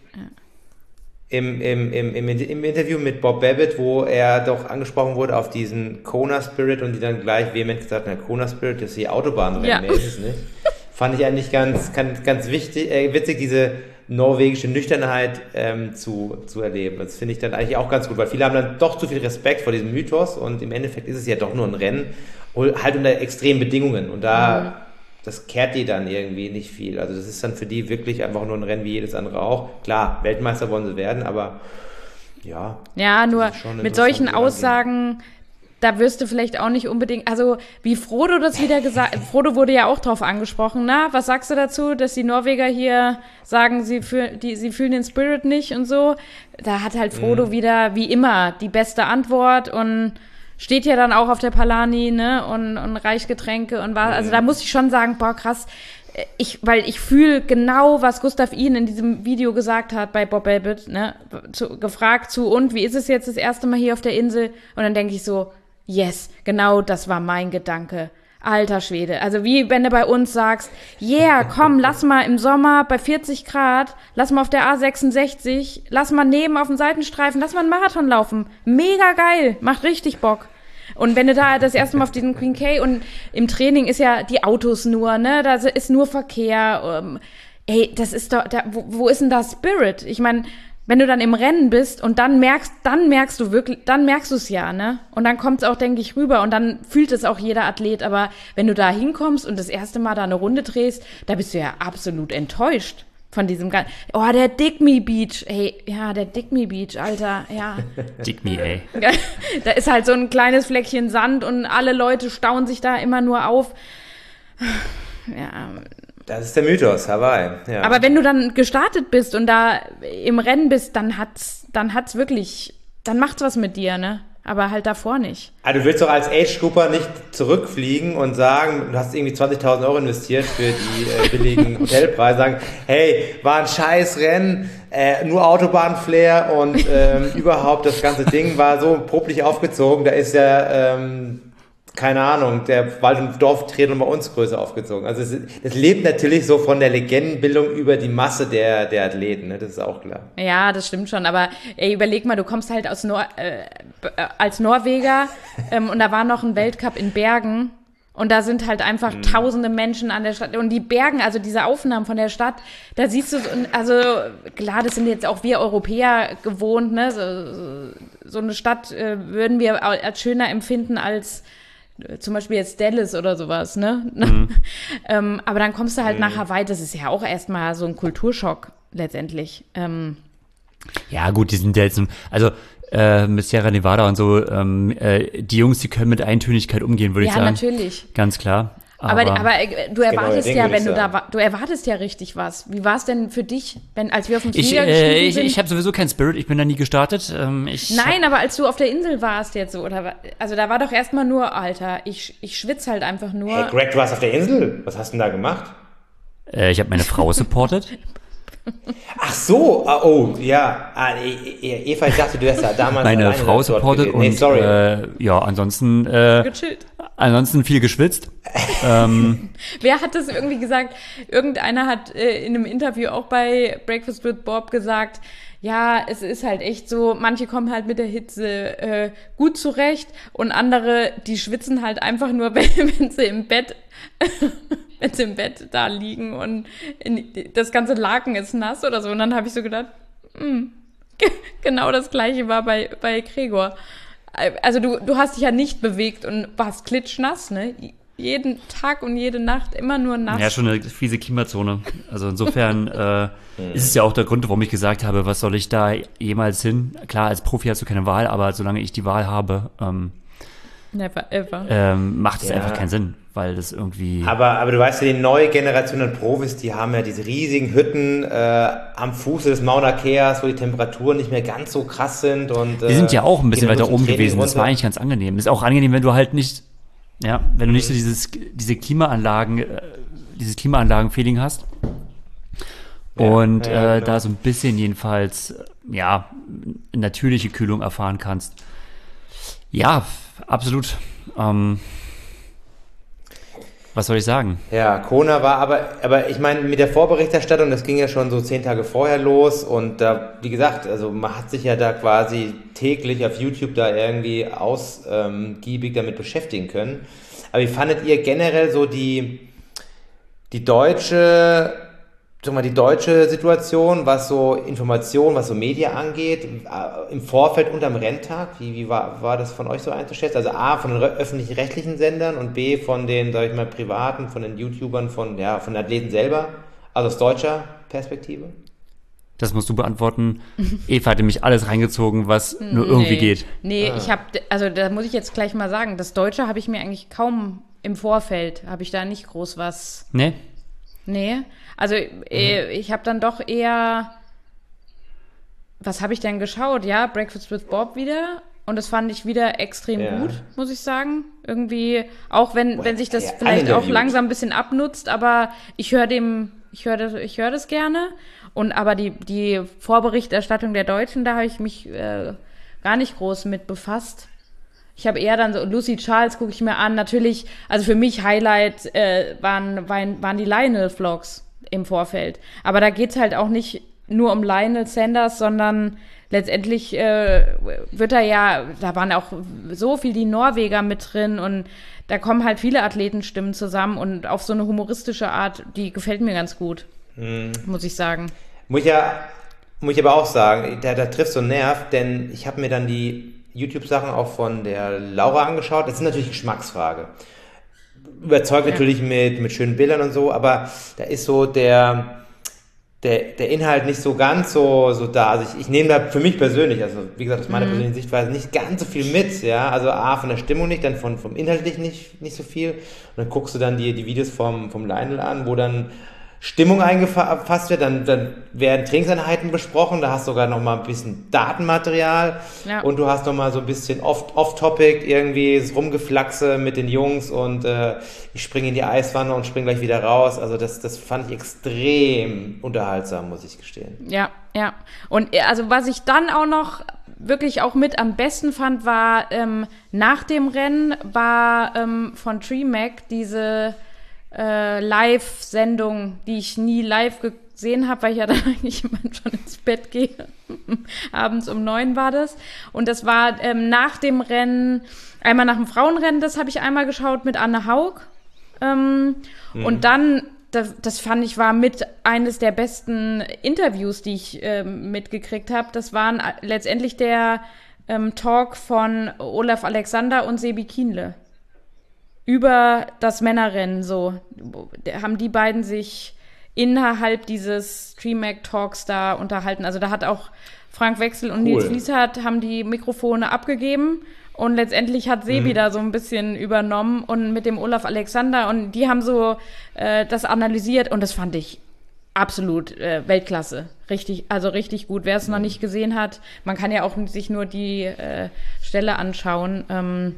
Im Interview mit Bob Babbitt, wo er doch angesprochen wurde auf diesen Kona Spirit und die dann gleich vehement gesagt haben, Kona Spirit, das ist die Autobahnrennen, ist es nicht? Fand ich eigentlich ganz witzig, diese norwegische Nüchternheit zu erleben. Das finde ich dann eigentlich auch ganz gut, weil viele haben dann doch zu viel Respekt vor diesem Mythos und im Endeffekt ist es ja doch nur ein Rennen, halt unter extremen Bedingungen und das kehrt die dann irgendwie nicht viel. Also das ist dann für die wirklich einfach nur ein Rennen wie jedes andere auch. Klar, Weltmeister wollen sie werden, aber ja. Ja, nur mit solchen Aussagen, da wirst du vielleicht auch nicht unbedingt, also wie Frodo das wieder gesagt, Frodo wurde ja auch drauf angesprochen, na, was sagst du dazu, dass die Norweger hier sagen, sie fühlen den Spirit nicht und so. Da hat halt Frodo wieder, wie immer, die beste Antwort und steht ja dann auch auf der Palani, ne, und reicht Getränke und war, also da muss ich schon sagen, boah, krass, weil ich fühle genau, was Gustav Iden in diesem Video gesagt hat bei Bob Belbit, ne, gefragt und wie ist es jetzt das erste Mal hier auf der Insel? Und dann denke ich so, yes, genau das war mein Gedanke. Alter Schwede. Also wie wenn du bei uns sagst, yeah, komm, lass mal im Sommer bei 40 Grad, lass mal auf der A66, lass mal neben auf dem Seitenstreifen, lass mal einen Marathon laufen. Mega geil, macht richtig Bock. Und wenn du da das erste Mal auf diesen Queen K und im Training ist ja die Autos nur, ne, da ist nur Verkehr. Ey, das ist doch, wo ist denn da Spirit? Ich meine, wenn du dann im Rennen bist und dann merkst du es ja, ne? Und dann kommt es auch, denke ich, rüber und dann fühlt es auch jeder Athlet. Aber wenn du da hinkommst und das erste Mal da eine Runde drehst, da bist du ja absolut enttäuscht von diesem ganzen. Oh, der Digme Beach, ey, ja, der Digme Beach, Alter, ja. Digme, ey. Da ist halt so ein kleines Fleckchen Sand und alle Leute stauen sich da immer nur auf. Ja. Das ist der Mythos, Hawaii. Ja. Aber wenn du dann gestartet bist und da im Rennen bist, dann macht's was mit dir, ne? Aber halt davor nicht. Also du willst doch als Age-Grouper nicht zurückfliegen und sagen, du hast irgendwie 20.000 Euro investiert für die billigen Hotelpreise, sagen, hey, war ein scheiß Rennen, nur Autobahnflair und überhaupt das ganze Ding war so popelig aufgezogen, da ist ja keine Ahnung, der Wald- und Dorftriathlon bei uns größer aufgezogen. Also es lebt natürlich so von der Legendenbildung über die Masse der Athleten, ne? Das ist auch klar. Ja, das stimmt schon, aber ey, überleg mal, du kommst halt als Norweger und da war noch ein Weltcup in Bergen und da sind halt einfach tausende Menschen an der Stadt und die Bergen, also diese Aufnahmen von der Stadt, da siehst du, also klar, das sind jetzt auch wir Europäer gewohnt, ne? So eine Stadt würden wir als schöner empfinden als zum Beispiel jetzt Dallas oder sowas, ne? Aber dann kommst du halt nach Hawaii, das ist ja auch erstmal so ein Kulturschock letztendlich. Ja, gut, die sind ja jetzt, also mit Sierra Nevada und so, die Jungs, die können mit Eintönigkeit umgehen, würde ich sagen. Ja, natürlich. Ganz klar. Aber du erwartest genau, du erwartest ja richtig was. Wie war es denn für dich, als wir auf dem Flieger gestiegen sind? Ich habe sowieso keinen Spirit, ich bin da nie gestartet. Nein, aber als du auf der Insel warst jetzt so, also da war doch erstmal nur, Alter, ich schwitze halt einfach nur. Hey Greg, du warst auf der Insel? Was hast du denn da gemacht? Ich habe meine Frau supportet. Ach so, oh, ja. Eva, ich dachte, du wärst da damals meine Frau supportet und ja, ansonsten gechillt. Ansonsten viel geschwitzt. Wer hat das irgendwie gesagt? Irgendeiner hat in einem Interview auch bei Breakfast with Bob gesagt, ja, es ist halt echt so, manche kommen halt mit der Hitze gut zurecht und andere, die schwitzen halt einfach nur, wenn sie im Bett da liegen und das ganze Laken ist nass oder so. Und dann habe ich so gedacht, genau das Gleiche war bei Gregor. Also du hast dich ja nicht bewegt und warst klitschnass, ne? Jeden Tag und jede Nacht immer nur nass. Ja, schon eine fiese Klimazone. Also insofern ist es ja auch der Grund, warum ich gesagt habe, was soll ich da jemals hin? Klar, als Profi hast du keine Wahl, aber solange ich die Wahl habe, never ever. macht es einfach keinen Sinn, weil das irgendwie... Aber du weißt ja, die neue Generation an Profis, die haben ja diese riesigen Hütten am Fuße des Mauna Keas, wo die Temperaturen nicht mehr ganz so krass sind. Und die sind ja auch ein bisschen weiter oben gewesen. Runter. Das war eigentlich ganz angenehm. Ist auch angenehm, wenn du halt nicht, wenn du nicht so dieses Klimaanlagen-Feeling hast. Und genau. da so ein bisschen jedenfalls, natürliche Kühlung erfahren kannst. Ja, absolut. Was soll ich sagen? Ja, Kona war aber ich meine, mit der Vorberichterstattung, das ging ja schon so 10 Tage vorher los und da, wie gesagt, also man hat sich ja da quasi täglich auf YouTube da irgendwie ausgiebig damit beschäftigen können. Aber wie fandet ihr generell so die deutsche Situation, was so Information, was so Media angeht, im Vorfeld und am Renntag? Wie war das von euch so einzuschätzen? Also A, von den öffentlich-rechtlichen Sendern und B, von den, sag ich mal, privaten, von den YouTubern, von den Athleten selber, also aus deutscher Perspektive? Das musst du beantworten. Eva hat nämlich alles reingezogen, was nur irgendwie geht. Nee, da muss ich jetzt gleich mal sagen, das Deutsche habe ich mir eigentlich kaum im Vorfeld, habe ich da nicht groß was... Nee, also ich habe dann doch eher, was habe ich denn geschaut? Ja, Breakfast with Bob wieder und das fand ich wieder extrem gut, muss ich sagen. Irgendwie, auch wenn sich das vielleicht auch langsam ein bisschen abnutzt, aber ich höre das gerne. Und aber die Vorberichterstattung der Deutschen, da habe ich mich gar nicht groß mit befasst. Ich habe eher dann so, Lucy Charles gucke ich mir an. Natürlich, also für mich Highlight waren die Lionel-Vlogs im Vorfeld. Aber da geht's halt auch nicht nur um Lionel Sanders, sondern letztendlich wird da waren auch so viel die Norweger mit drin und da kommen halt viele Athletenstimmen zusammen und auf so eine humoristische Art, die gefällt mir ganz gut, muss ich sagen. Muss ich aber auch sagen, da trifft so einen Nerv, denn ich habe mir dann die YouTube-Sachen auch von der Laura angeschaut. Das ist natürlich Geschmacksfrage. Überzeugt natürlich mit schönen Bildern und so, aber da ist so der Inhalt nicht so ganz so da. Also ich nehme da für mich persönlich, also wie gesagt aus meiner persönlichen Sichtweise, nicht ganz so viel mit, ja. Also A, von der Stimmung nicht, dann vom Inhaltlichen nicht so viel. Und dann guckst du dann die Videos vom Lionel an, wo dann Stimmung eingefasst wird, dann werden Trainingseinheiten besprochen, da hast du sogar noch mal ein bisschen Datenmaterial und du hast noch mal so ein bisschen off-topic irgendwie das Rumgeflaxe mit den Jungs und ich springe in die Eiswanne und springe gleich wieder raus. Also das fand ich extrem unterhaltsam, muss ich gestehen. Ja. Und also was ich dann auch noch wirklich auch mit am besten fand, war nach dem Rennen war von Tremac diese Live-Sendung, die ich nie live gesehen habe, weil ich ja dann eigentlich immer schon ins Bett gehe. Abends um 9 war das. Und das war nach dem Rennen, einmal nach dem Frauenrennen, das habe ich einmal geschaut mit Anne Haug. Und dann, das fand ich, war mit eines der besten Interviews, die ich mitgekriegt habe. Das waren letztendlich der Talk von Olaf Alexander und Sebi Kienle. Über das Männerrennen so. Haben die beiden sich innerhalb dieses Tremac-Talks da unterhalten. Also da hat auch Frank Wechsel und Nils Lieshardt haben die Mikrofone abgegeben und letztendlich hat Sebi da so ein bisschen übernommen und mit dem Olaf Alexander und die haben so das analysiert und das fand ich absolut Weltklasse. Richtig gut. Wer es noch nicht gesehen hat, man kann ja auch sich nur die Stelle anschauen.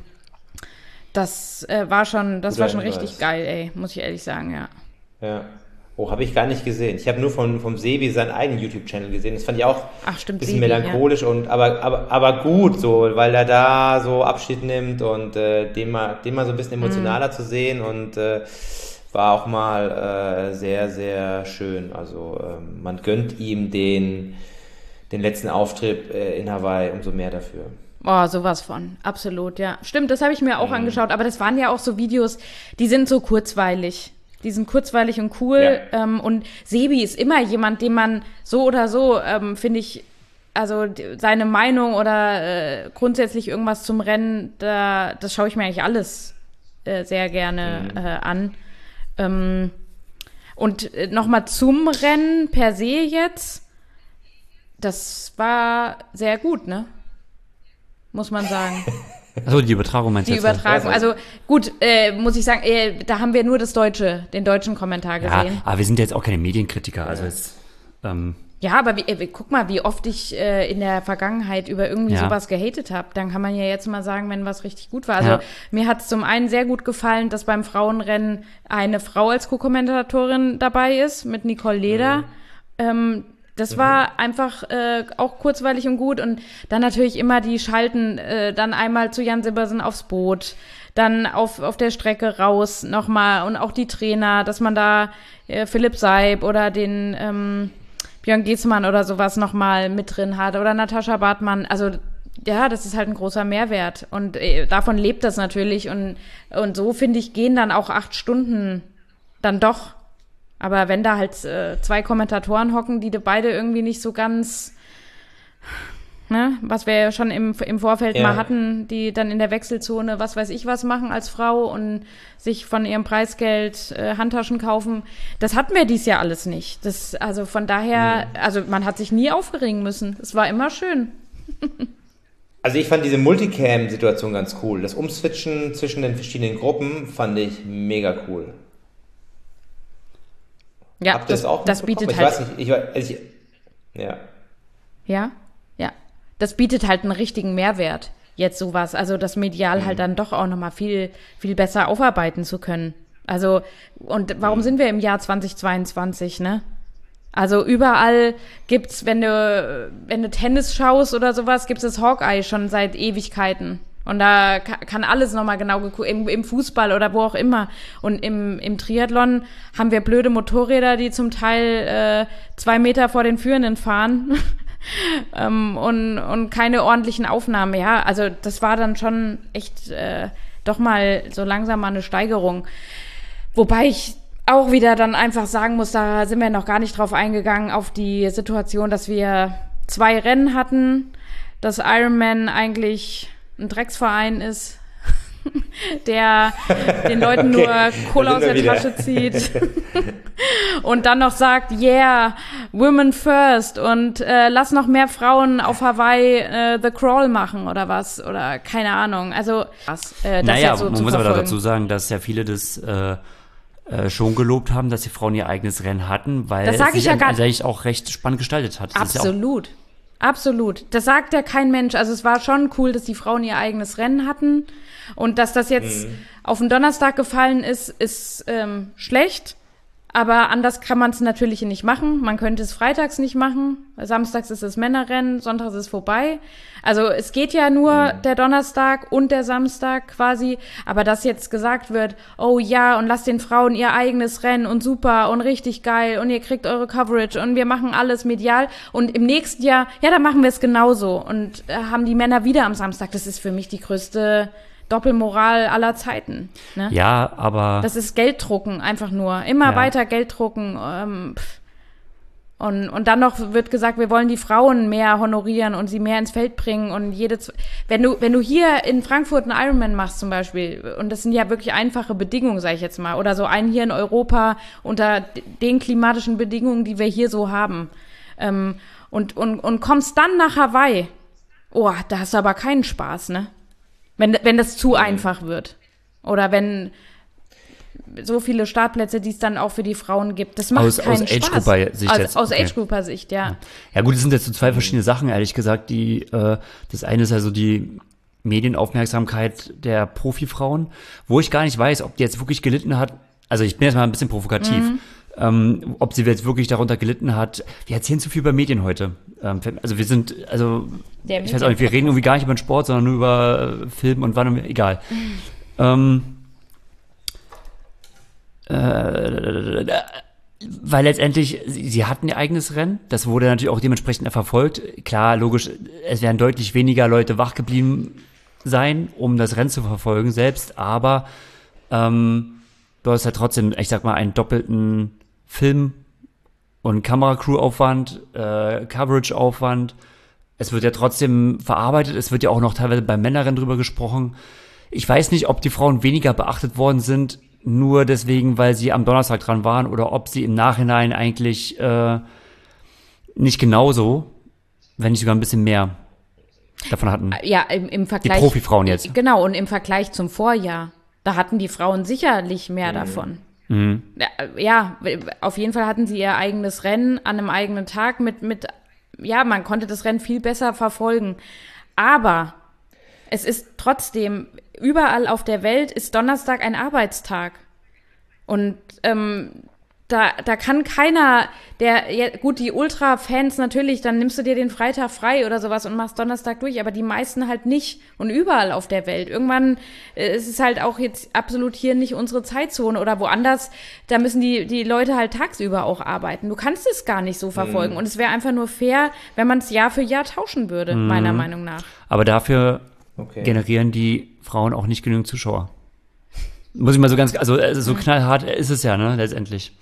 Das war schon richtig geil, ey, muss ich ehrlich sagen, ja. Oh, habe ich gar nicht gesehen. Ich habe nur vom Sebi seinen eigenen YouTube-Channel gesehen. Das fand ich auch ein bisschen Sebi, melancholisch, aber gut so, weil er da so Abschied nimmt und den mal so ein bisschen emotionaler zu sehen und war auch mal sehr, sehr schön. Also man gönnt ihm den letzten Auftritt in Hawaii umso mehr dafür. Oh, sowas von. Absolut, ja. Stimmt, das habe ich mir auch angeschaut. Aber das waren ja auch so Videos, die sind so kurzweilig. Die sind kurzweilig und cool. Ja. Und Sebi ist immer jemand, den man so oder so, finde ich, also seine Meinung oder grundsätzlich irgendwas zum Rennen, das schaue ich mir eigentlich alles sehr gerne an. Und nochmal zum Rennen per se jetzt. Das war sehr gut, ne? Muss man sagen. Achso, die Übertragung meinst du? Die Übertragung, also gut, muss ich sagen, da haben wir nur den deutschen Kommentar gesehen. Ja, aber wir sind jetzt auch keine Medienkritiker, also jetzt, Ja, aber guck mal, wie oft ich in der Vergangenheit über irgendwie sowas gehatet habe. Dann kann man ja jetzt mal sagen, wenn was richtig gut war. Also mir hat es zum einen sehr gut gefallen, dass beim Frauenrennen eine Frau als Co-Kommentatorin dabei ist, mit Nicole Leder. Das war einfach auch kurzweilig und gut. Und dann natürlich immer die Schalten, dann einmal zu Jan Sibbersen aufs Boot, dann auf der Strecke raus nochmal und auch die Trainer, dass man da Philipp Seib oder den Björn Geßmann oder sowas nochmal mit drin hat oder Natascha Bartmann. Also ja, das ist halt ein großer Mehrwert. Und davon lebt das natürlich. Und so, finde ich, gehen dann auch 8 Stunden dann doch. Aber wenn da halt 2 Kommentatoren hocken, die beide irgendwie nicht so ganz, ne, was wir ja schon im Vorfeld mal hatten, die dann in der Wechselzone was weiß ich was machen als Frau und sich von ihrem Preisgeld Handtaschen kaufen, das hatten wir dies Jahr alles nicht. Also von daher, also man hat sich nie aufregen müssen. Es war immer schön. Also ich fand diese Multicam-Situation ganz cool. Das Umswitchen zwischen den verschiedenen Gruppen fand ich mega cool. Ja, das bietet halt. Ich weiß nicht, Ja. Das bietet halt einen richtigen Mehrwert. jetzt sowas. Also das medial halt dann doch auch nochmal viel, viel besser aufarbeiten zu können. Also, und warum sind wir im Jahr 2022, ne? Also überall gibt's, wenn du Tennis schaust oder sowas, gibt's das Hawkeye schon seit Ewigkeiten. Und da kann alles nochmal genau geguckt, im Fußball oder wo auch immer. Und im Triathlon haben wir blöde Motorräder, die zum Teil 2 Meter vor den Führenden fahren und keine ordentlichen Aufnahmen. Ja, also das war dann schon echt doch mal so langsam mal eine Steigerung. Wobei ich auch wieder dann einfach sagen muss, da sind wir noch gar nicht drauf eingegangen, auf die Situation, dass wir 2 Rennen hatten, dass Ironman eigentlich ein Drecksverein ist, der den Leuten nur Kohle aus der Tasche zieht und dann noch sagt, yeah, women first und lass noch mehr Frauen auf Hawaii The Crawl machen oder was, oder keine Ahnung. Also, das naja, so man muss aber dazu sagen, dass ja viele das schon gelobt haben, dass die Frauen ihr eigenes Rennen hatten, weil das es sich eigentlich auch recht spannend gestaltet hat. Das absolut. Absolut. Das sagt ja kein Mensch. Also es war schon cool, dass die Frauen ihr eigenes Rennen hatten. Und dass das jetzt auf den Donnerstag gefallen ist schlecht. Aber anders kann man es natürlich nicht machen. Man könnte es freitags nicht machen. Samstags ist es Männerrennen, sonntags ist es vorbei. Also es geht ja nur der Donnerstag und der Samstag quasi. Aber dass jetzt gesagt wird, oh ja, und lasst den Frauen ihr eigenes Rennen und super und richtig geil und ihr kriegt eure Coverage und wir machen alles medial. Und im nächsten Jahr, ja, dann machen wir es genauso. Und haben die Männer wieder am Samstag. Das ist für mich die größte Doppelmoral aller Zeiten. Ne? Ja, aber das ist Gelddrucken, einfach nur. Immer weiter Gelddrucken. Und dann noch wird gesagt, wir wollen die Frauen mehr honorieren und sie mehr ins Feld bringen. Und wenn du hier in Frankfurt einen Ironman machst zum Beispiel, und das sind ja wirklich einfache Bedingungen, sage ich jetzt mal, oder so einen hier in Europa unter den klimatischen Bedingungen, die wir hier so haben, und kommst dann nach Hawaii, da hast du aber keinen Spaß, ne? Wenn das zu einfach wird. Oder wenn so viele Startplätze, die es dann auch für die Frauen gibt. Das macht keinen Spaß. Aus Age-Grouper-Sicht, ja. Ja gut, es sind jetzt so 2 verschiedene Sachen, ehrlich gesagt. Das eine ist also die Medienaufmerksamkeit der Profifrauen, wo ich gar nicht weiß, ob die jetzt wirklich gelitten hat. Also ich bin jetzt mal ein bisschen provokativ. Ob sie jetzt wirklich darunter gelitten hat. Wir erzählen zu viel über Medien heute. Ich weiß auch nicht, wir reden irgendwie gar nicht über den Sport, sondern nur über Film und wann, egal. Weil letztendlich, sie hatten ihr eigenes Rennen, das wurde natürlich auch dementsprechend verfolgt. Klar, logisch, es werden deutlich weniger Leute wach geblieben sein, um das Rennen zu verfolgen selbst, aber du hast ja trotzdem, ich sag mal, einen doppelten Film- und Kameracrew-Aufwand, Coverage-Aufwand. Es wird ja trotzdem verarbeitet, es wird ja auch noch teilweise bei Männerrennen drüber gesprochen. Ich weiß nicht, ob die Frauen weniger beachtet worden sind, nur deswegen, weil sie am Donnerstag dran waren, oder ob sie im Nachhinein eigentlich nicht genauso, wenn nicht sogar ein bisschen mehr davon hatten. Ja, im Vergleich. Die Profifrauen jetzt. Genau, und im Vergleich zum Vorjahr, da hatten die Frauen sicherlich mehr davon. Ja, auf jeden Fall hatten sie ihr eigenes Rennen an einem eigenen Tag man konnte das Rennen viel besser verfolgen. Aber es ist trotzdem, überall auf der Welt ist Donnerstag ein Arbeitstag. Und da kann keiner, gut, die Ultra-Fans natürlich, dann nimmst du dir den Freitag frei oder sowas und machst Donnerstag durch, aber die meisten halt nicht und überall auf der Welt. Irgendwann ist es halt auch jetzt absolut hier nicht unsere Zeitzone oder woanders, da müssen die Leute halt tagsüber auch arbeiten. Du kannst es gar nicht so verfolgen und es wäre einfach nur fair, wenn man es Jahr für Jahr tauschen würde, meiner Meinung nach. Aber dafür generieren die Frauen auch nicht genügend Zuschauer. Muss ich mal so knallhart ist es ja, ne, letztendlich.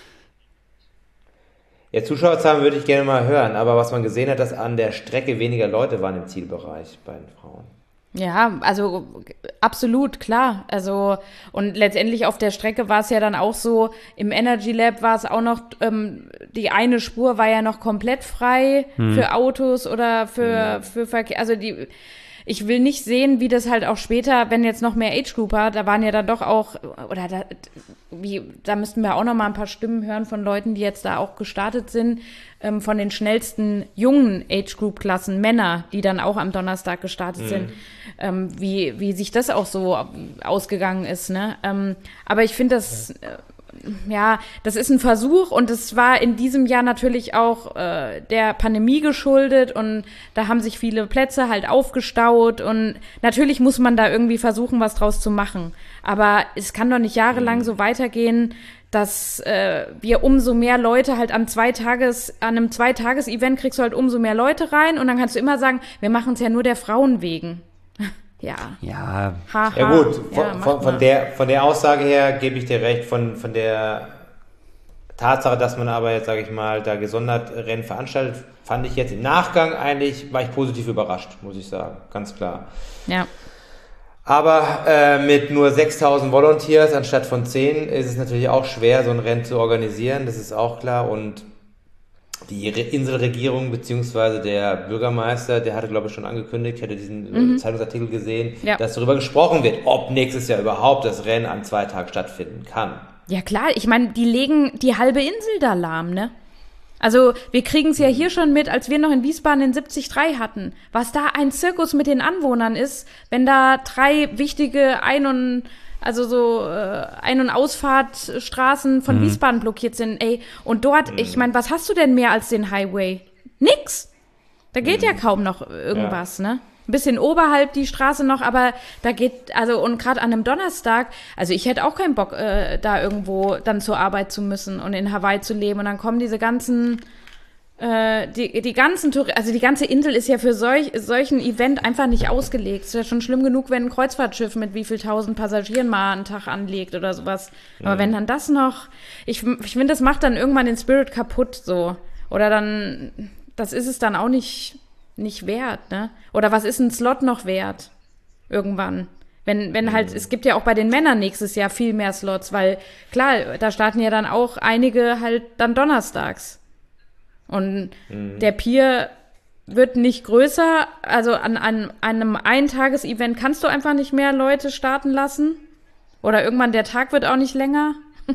Ja, Zuschauerzahlen würde ich gerne mal hören, aber was man gesehen hat, dass an der Strecke weniger Leute waren im Zielbereich bei den Frauen. Ja, also absolut, klar. Also und letztendlich auf der Strecke war es ja dann auch so, im Energy Lab war es auch noch, die eine Spur war ja noch komplett frei für Autos oder für Verkehr. Also ich will nicht sehen, wie das halt auch später, wenn jetzt noch mehr Age-Grouper, da waren ja dann doch auch, oder da müssten wir auch noch mal ein paar Stimmen hören von Leuten, die jetzt da auch gestartet sind, von den schnellsten jungen Age-Group-Klassen, Männer, die dann auch am Donnerstag gestartet sind, wie sich das auch so ausgegangen ist, ne? Aber ich finde das, das ist ein Versuch und es war in diesem Jahr natürlich auch der Pandemie geschuldet und da haben sich viele Plätze halt aufgestaut und natürlich muss man da irgendwie versuchen, was draus zu machen. Aber es kann doch nicht jahrelang so weitergehen, dass wir umso mehr Leute halt an einem Zweitages-Event kriegst du halt umso mehr Leute rein und dann kannst du immer sagen, wir machen es ja nur der Frauen wegen. Ja. Ja. Ja gut, von der Aussage her gebe ich dir recht, von der Tatsache, dass man aber jetzt, sage ich mal, da gesondert Rennen veranstaltet, fand ich jetzt im Nachgang war ich positiv überrascht, muss ich sagen, ganz klar. Ja. Aber mit nur 6.000 Volunteers anstatt von 10 ist es natürlich auch schwer, so ein Rennen zu organisieren, das ist auch klar und die Inselregierung beziehungsweise der Bürgermeister, der hatte, glaube ich, schon angekündigt, ich hatte diesen Zeitungsartikel gesehen, dass darüber gesprochen wird, ob nächstes Jahr überhaupt das Rennen an 2 Tagen stattfinden kann. Ja klar, ich meine, die legen die halbe Insel da lahm, ne? Also wir kriegen es ja hier schon mit, als wir noch in Wiesbaden den 73 hatten, was da ein Zirkus mit den Anwohnern ist, wenn da 3 wichtige Ein- und Ausfahrtstraßen von Wiesbaden blockiert sind, ey. Und dort, ich meine, was hast du denn mehr als den Highway? Nix. Da geht ja kaum noch irgendwas, ne? Ein bisschen oberhalb die Straße noch, aber da geht, und gerade an einem Donnerstag, also ich hätte auch keinen Bock, da irgendwo dann zur Arbeit zu müssen und in Hawaii zu leben. Und dann kommen diese ganzen, die ganze Insel ist ja für solchen Event einfach nicht ausgelegt. Es ist ja schon schlimm genug, wenn ein Kreuzfahrtschiff mit wie viel 1000 Passagieren mal einen Tag anlegt oder sowas. Aber wenn dann das noch, ich finde, das macht dann irgendwann den Spirit kaputt, so. Oder dann, das ist es dann auch nicht wert, ne? Oder was ist ein Slot noch wert? Irgendwann. Wenn halt, es gibt ja auch bei den Männern nächstes Jahr viel mehr Slots, weil klar, da starten ja dann auch einige halt dann donnerstags. Und der Pier wird nicht größer, also an einem Eintages-Event kannst du einfach nicht mehr Leute starten lassen. Oder irgendwann der Tag wird auch nicht länger.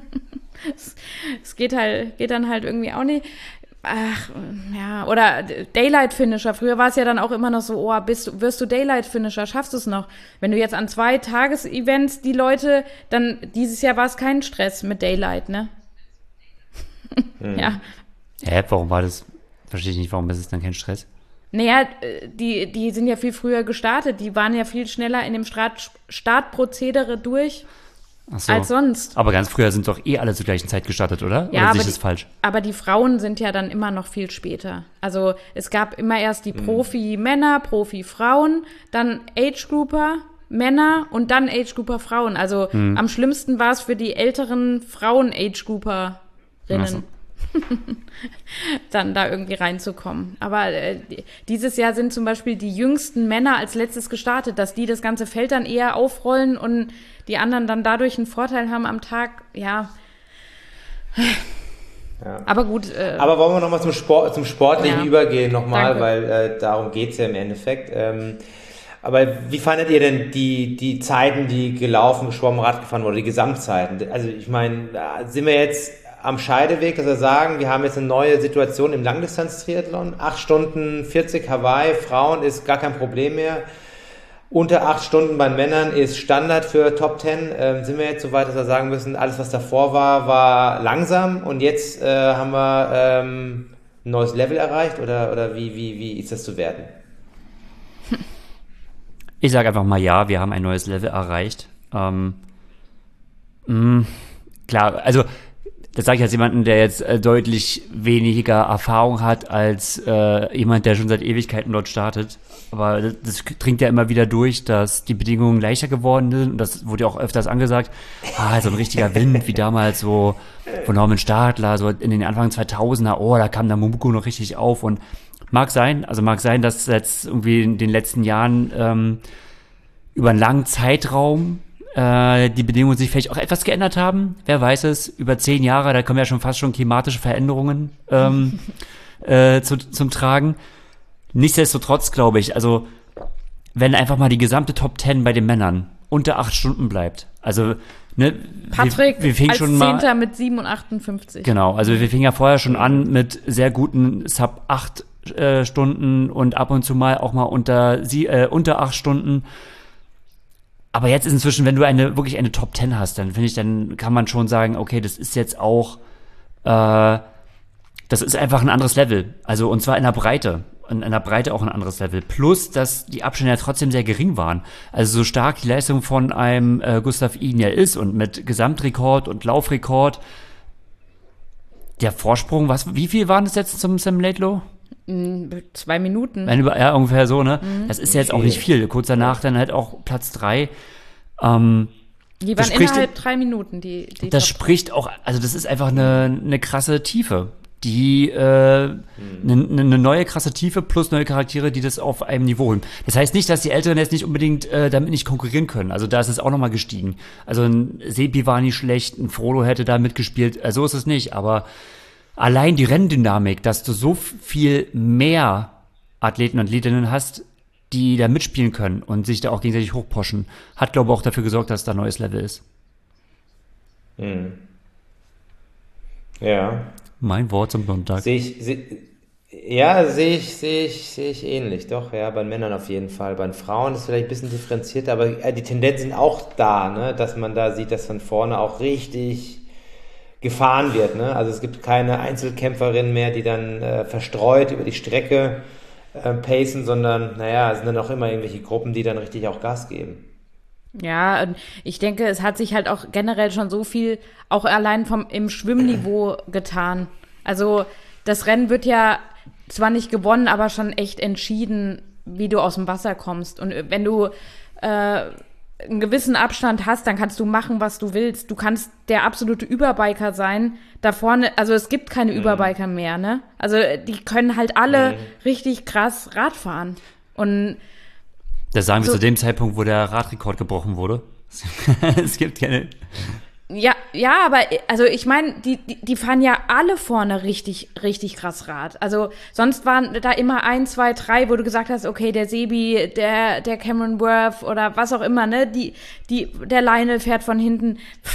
Es geht dann halt irgendwie auch nicht. Ach, ja, oder Daylight-Finisher. Früher war es ja dann auch immer noch so, wirst du Daylight-Finisher, schaffst du es noch? Wenn du jetzt an 2 Tages-Events die Leute, dann dieses Jahr war es kein Stress mit Daylight, ne? Ja. Warum war das? Verstehe ich nicht, warum ist es dann kein Stress? Naja, die sind ja viel früher gestartet, die waren ja viel schneller in dem Startprozedere durch. Ach so. Als sonst. Aber ganz früher sind doch alle zur gleichen Zeit gestartet, oder? Ja, oder sehe ich das falsch? Aber die Frauen sind ja dann immer noch viel später. Also es gab immer erst die Profi-Männer, Profi-Frauen, dann Age-Grouper, Männer und dann Age-Grouper Frauen. Also am schlimmsten war es für die älteren Frauen-Age-Grouperinnen. So. Dann da irgendwie reinzukommen. Aber dieses Jahr sind zum Beispiel die jüngsten Männer als letztes gestartet, dass die das ganze Feld dann eher aufrollen und die anderen dann dadurch einen Vorteil haben am Tag, ja. Aber gut. Aber wollen wir nochmal zum Sportlichen übergehen nochmal, Danke. weil darum geht es ja im Endeffekt. Aber wie fandet ihr denn die Zeiten, die gelaufen, geschwommen, Rad gefahren oder die Gesamtzeiten? Also ich meine, sind wir jetzt am Scheideweg, dass wir sagen, wir haben jetzt eine neue Situation im Langdistanz-Triathlon. 8 Stunden 40 Hawaii, Frauen ist gar kein Problem mehr. Unter 8 Stunden bei Männern ist Standard für Top 10. Sind wir jetzt so weit, dass wir sagen müssen, alles, was davor war langsam und jetzt haben wir ein neues Level erreicht? Oder wie ist das zu werten? Ich sage einfach mal ja, wir haben ein neues Level erreicht. Klar, also das sage ich als jemanden, der jetzt deutlich weniger Erfahrung hat als jemand, der schon seit Ewigkeiten dort startet. Aber das dringt ja immer wieder durch, dass die Bedingungen leichter geworden sind. Und das wurde ja auch öfters angesagt. So ein richtiger Wind, wie damals so von Norman Stadler, so in den Anfang 2000er. Da kam der Momuku noch richtig auf. Und mag sein, dass jetzt irgendwie in den letzten Jahren über einen langen Zeitraum die Bedingungen sich vielleicht auch etwas geändert haben. Wer weiß es, über 10 Jahre, da kommen ja schon fast schon klimatische Veränderungen zum Tragen. Nichtsdestotrotz glaube ich, also wenn einfach mal die gesamte Top 10 bei den Männern unter 8 Stunden bleibt. Also, ne, Patrick wir fingen als schon Zehnter mit 7:58. Genau, also wir fingen ja vorher schon an mit sehr guten Sub 8 Stunden und ab und zu mal auch mal unter 8 Stunden. Aber jetzt ist inzwischen, wenn du wirklich eine Top 10 hast, dann finde ich, dann kann man schon sagen, okay, das ist jetzt auch, das ist einfach ein anderes Level. Also, und zwar in der Breite. In der Breite auch ein anderes Level. Plus, dass die Abstände ja trotzdem sehr gering waren. Also, so stark die Leistung von einem Gustav Iden ja ist und mit Gesamtrekord und Laufrekord, der Vorsprung, wie viel waren das jetzt zum Sam Laidlow? 2 Minuten. Ja, ungefähr so, ne? Das ist jetzt auch nicht viel. Kurz danach dann halt auch Platz 3. Die waren innerhalb 3 Minuten, die das spricht auch, also das ist einfach eine krasse Tiefe. Die eine neue krasse Tiefe plus neue Charaktere, die das auf einem Niveau holen. Das heißt nicht, dass die Älteren jetzt nicht unbedingt damit nicht konkurrieren können. Also da ist es auch nochmal gestiegen. Also ein Sepi war nicht schlecht, ein Frodo hätte da mitgespielt. So ist es nicht, aber allein die Renndynamik, dass du so viel mehr Athleten und Athletinnen hast, die da mitspielen können und sich da auch gegenseitig hochposchen, hat, glaube ich, auch dafür gesorgt, dass da ein neues Level ist. Ja. Mein Wort zum Sonntag. Sehe ich ähnlich. Doch, ja, bei Männern auf jeden Fall. Bei den Frauen ist es vielleicht ein bisschen differenzierter, aber die Tendenzen sind auch da, ne? Dass man da sieht, dass von vorne auch richtig gefahren wird, ne? Also es gibt keine Einzelkämpferin mehr, die dann verstreut über die Strecke pacen, sondern, es sind dann auch immer irgendwelche Gruppen, die dann richtig auch Gas geben. Ja, und ich denke, es hat sich halt auch generell schon so viel auch allein im Schwimmniveau getan. Also das Rennen wird ja zwar nicht gewonnen, aber schon echt entschieden, wie du aus dem Wasser kommst. Und wenn du einen gewissen Abstand hast, dann kannst du machen, was du willst. Du kannst der absolute Überbiker sein. Da vorne, also es gibt keine Überbiker mehr, ne? Also die können halt alle richtig krass Rad fahren. Und das sagen wir zu dem Zeitpunkt, wo der Radrekord gebrochen wurde. Es gibt keine. Ja, aber also ich meine, die fahren ja alle vorne richtig, richtig krass Rad. Also sonst waren da immer 1, 2, 3, wo du gesagt hast, okay, der Sebi, der Cameron Worth oder was auch immer, ne? Der Lionel fährt von hinten.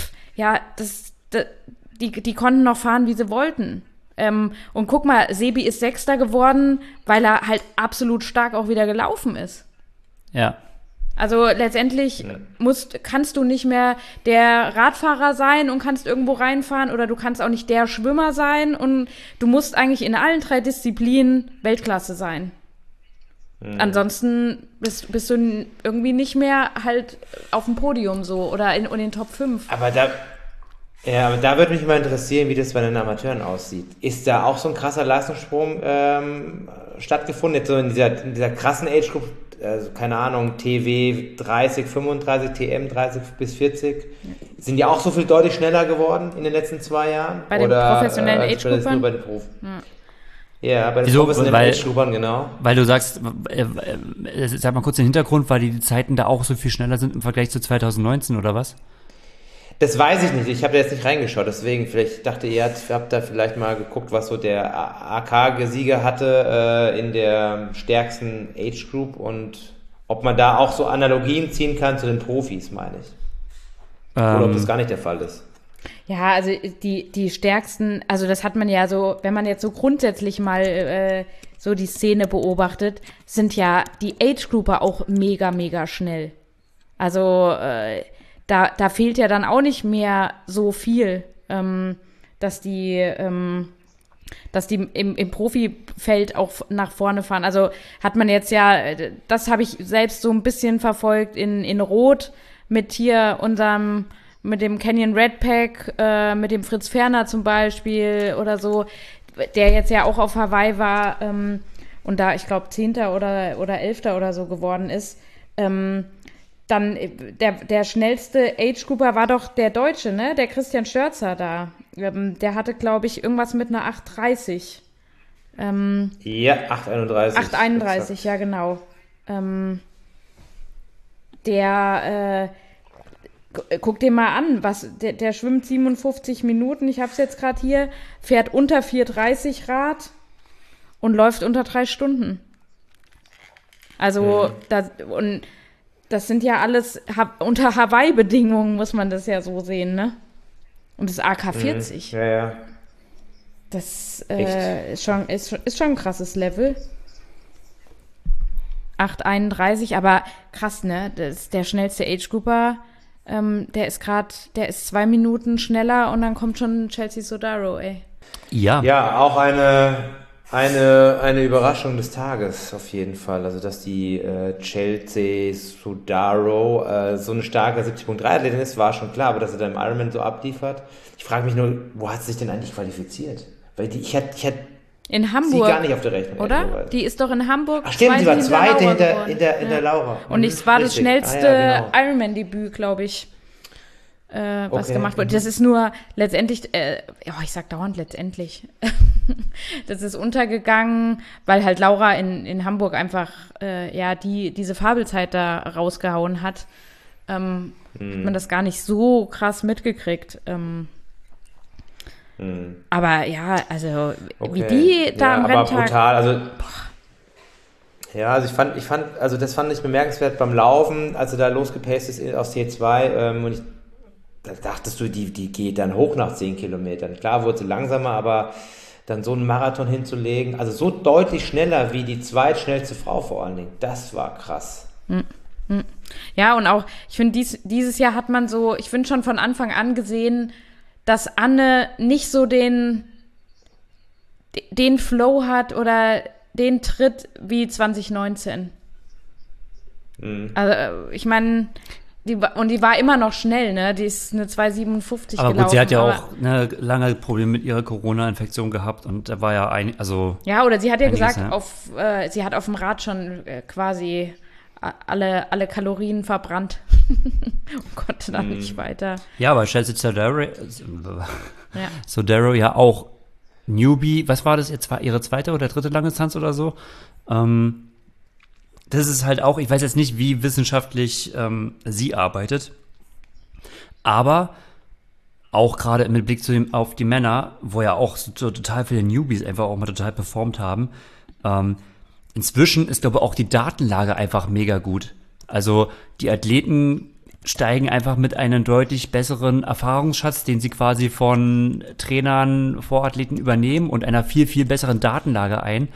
Die konnten noch fahren, wie sie wollten. Und guck mal, Sebi ist Sechster geworden, weil er halt absolut stark auch wieder gelaufen ist. Ja. Also letztendlich kannst du nicht mehr der Radfahrer sein und kannst irgendwo reinfahren oder du kannst auch nicht der Schwimmer sein und du musst eigentlich in allen 3 Disziplinen Weltklasse sein. Ansonsten bist du irgendwie nicht mehr halt auf dem Podium so oder in den Top 5. Aber da würde mich mal interessieren, wie das bei den Amateuren aussieht. Ist da auch so ein krasser Leistungssprung stattgefunden, jetzt so in dieser krassen Age-Group? Also keine Ahnung, TW 30, 35, TM 30 bis 40. Sind die auch so viel deutlich schneller geworden in den letzten 2 Jahren? Bei den professionellen Age-Groupern? Nur bei den Ja, bei den professionellen Age-Groupern, genau. Weil du sagst, sag mal kurz den Hintergrund, weil die Zeiten da auch so viel schneller sind im Vergleich zu 2019 oder was? Das weiß ich nicht, ich habe da jetzt nicht reingeschaut, deswegen, vielleicht dachte ihr, habt da vielleicht mal geguckt, was so der AK-Sieger hatte in der stärksten Age Group und ob man da auch so Analogien ziehen kann zu den Profis, meine ich. Oder ob das gar nicht der Fall ist. Ja, also die stärksten, also das hat man ja so, wenn man jetzt so grundsätzlich mal so die Szene beobachtet, sind ja die Age Grouper auch mega, mega schnell. Also Da fehlt ja dann auch nicht mehr so viel, dass die im Profifeld auch nach vorne fahren. Also hat man jetzt ja, das habe ich selbst so ein bisschen verfolgt in Rot mit hier mit dem Canyon Redpack, mit dem Fritz Ferner zum Beispiel oder so, der jetzt ja auch auf Hawaii war und da, ich glaube, 10. oder 11. oder so geworden ist. Dann der schnellste Age-Grouper war doch der Deutsche, ne? Der Christian Störzer da. Der hatte, glaube ich, irgendwas mit einer 8,30. Ja, 8,31. 8,31, ja, genau. Guck dir mal an, der schwimmt 57 Minuten, ich hab's jetzt gerade hier, fährt unter 4,30 Rad und läuft unter 3 Stunden. Also, das sind ja alles unter Hawaii-Bedingungen, muss man das ja so sehen, ne? Und das AK-40. Ja. Das ist schon ein krasses Level. 8,31, aber krass, ne? Das ist der schnellste Age-Grouper. Der ist 2 Minuten schneller und dann kommt schon Chelsea Sodaro, ey. Ja. Ja, auch eine Überraschung des Tages auf jeden Fall. Also, dass die Chelsea Sodaro so eine starke 70.3-Athletin ist, war schon klar, aber dass sie dann im Ironman so abliefert. Ich frage mich nur, wo hat sie sich denn eigentlich qualifiziert? Weil ich hätte in Hamburg, sie gar nicht auf der Rechnung. oder? Die ist doch in Hamburg. Ach stimmt, sie war Zweite hinter Laura. Und es war das schnellste genau. Ironman-Debüt, glaube ich, was gemacht wurde. Das ist nur letztendlich, ich sag dauernd letztendlich, das ist untergegangen, weil halt Laura in Hamburg einfach, diese Fabelzeit da rausgehauen hat. Hat man das gar nicht so krass mitgekriegt. Aber ja, also wie die da am Renntag... Aber brutal, also... Ja, also ich fand, das fand ich bemerkenswert beim Laufen, als er da losgepaced ist aus T2 und da dachtest du, die geht dann hoch nach 10 Kilometern. Klar wurde sie langsamer, aber dann so einen Marathon hinzulegen, also so deutlich schneller wie die zweitschnellste Frau vor allen Dingen, das war krass. Ja, und auch, ich finde, dieses Jahr hat man so, ich finde schon von Anfang an gesehen, dass Anne nicht so den Flow hat oder den Tritt wie 2019. Also, ich meine, die war immer noch schnell, ne? Die ist eine 2,57 gelaufen. Aber gut, sie hat ja auch lange Probleme mit ihrer Corona-Infektion gehabt und da war ja Ja, oder sie hat ja gesagt, ja. Sie hat auf dem Rad schon quasi alle Kalorien verbrannt und konnte dann nicht weiter. Ja, aber Chelsea Sodaro ja auch Newbie, was war das jetzt? War ihre zweite oder dritte Langdistanz oder so? Das ist halt auch, ich weiß jetzt nicht, wie wissenschaftlich sie arbeitet, aber auch gerade mit Blick auf die Männer, wo ja auch so total viele Newbies einfach auch mal total performt haben, inzwischen ist, glaube ich, auch die Datenlage einfach mega gut. Also die Athleten steigen einfach mit einem deutlich besseren Erfahrungsschatz, den sie quasi von Trainern, Vorathleten übernehmen und einer viel, viel besseren Datenlage ein.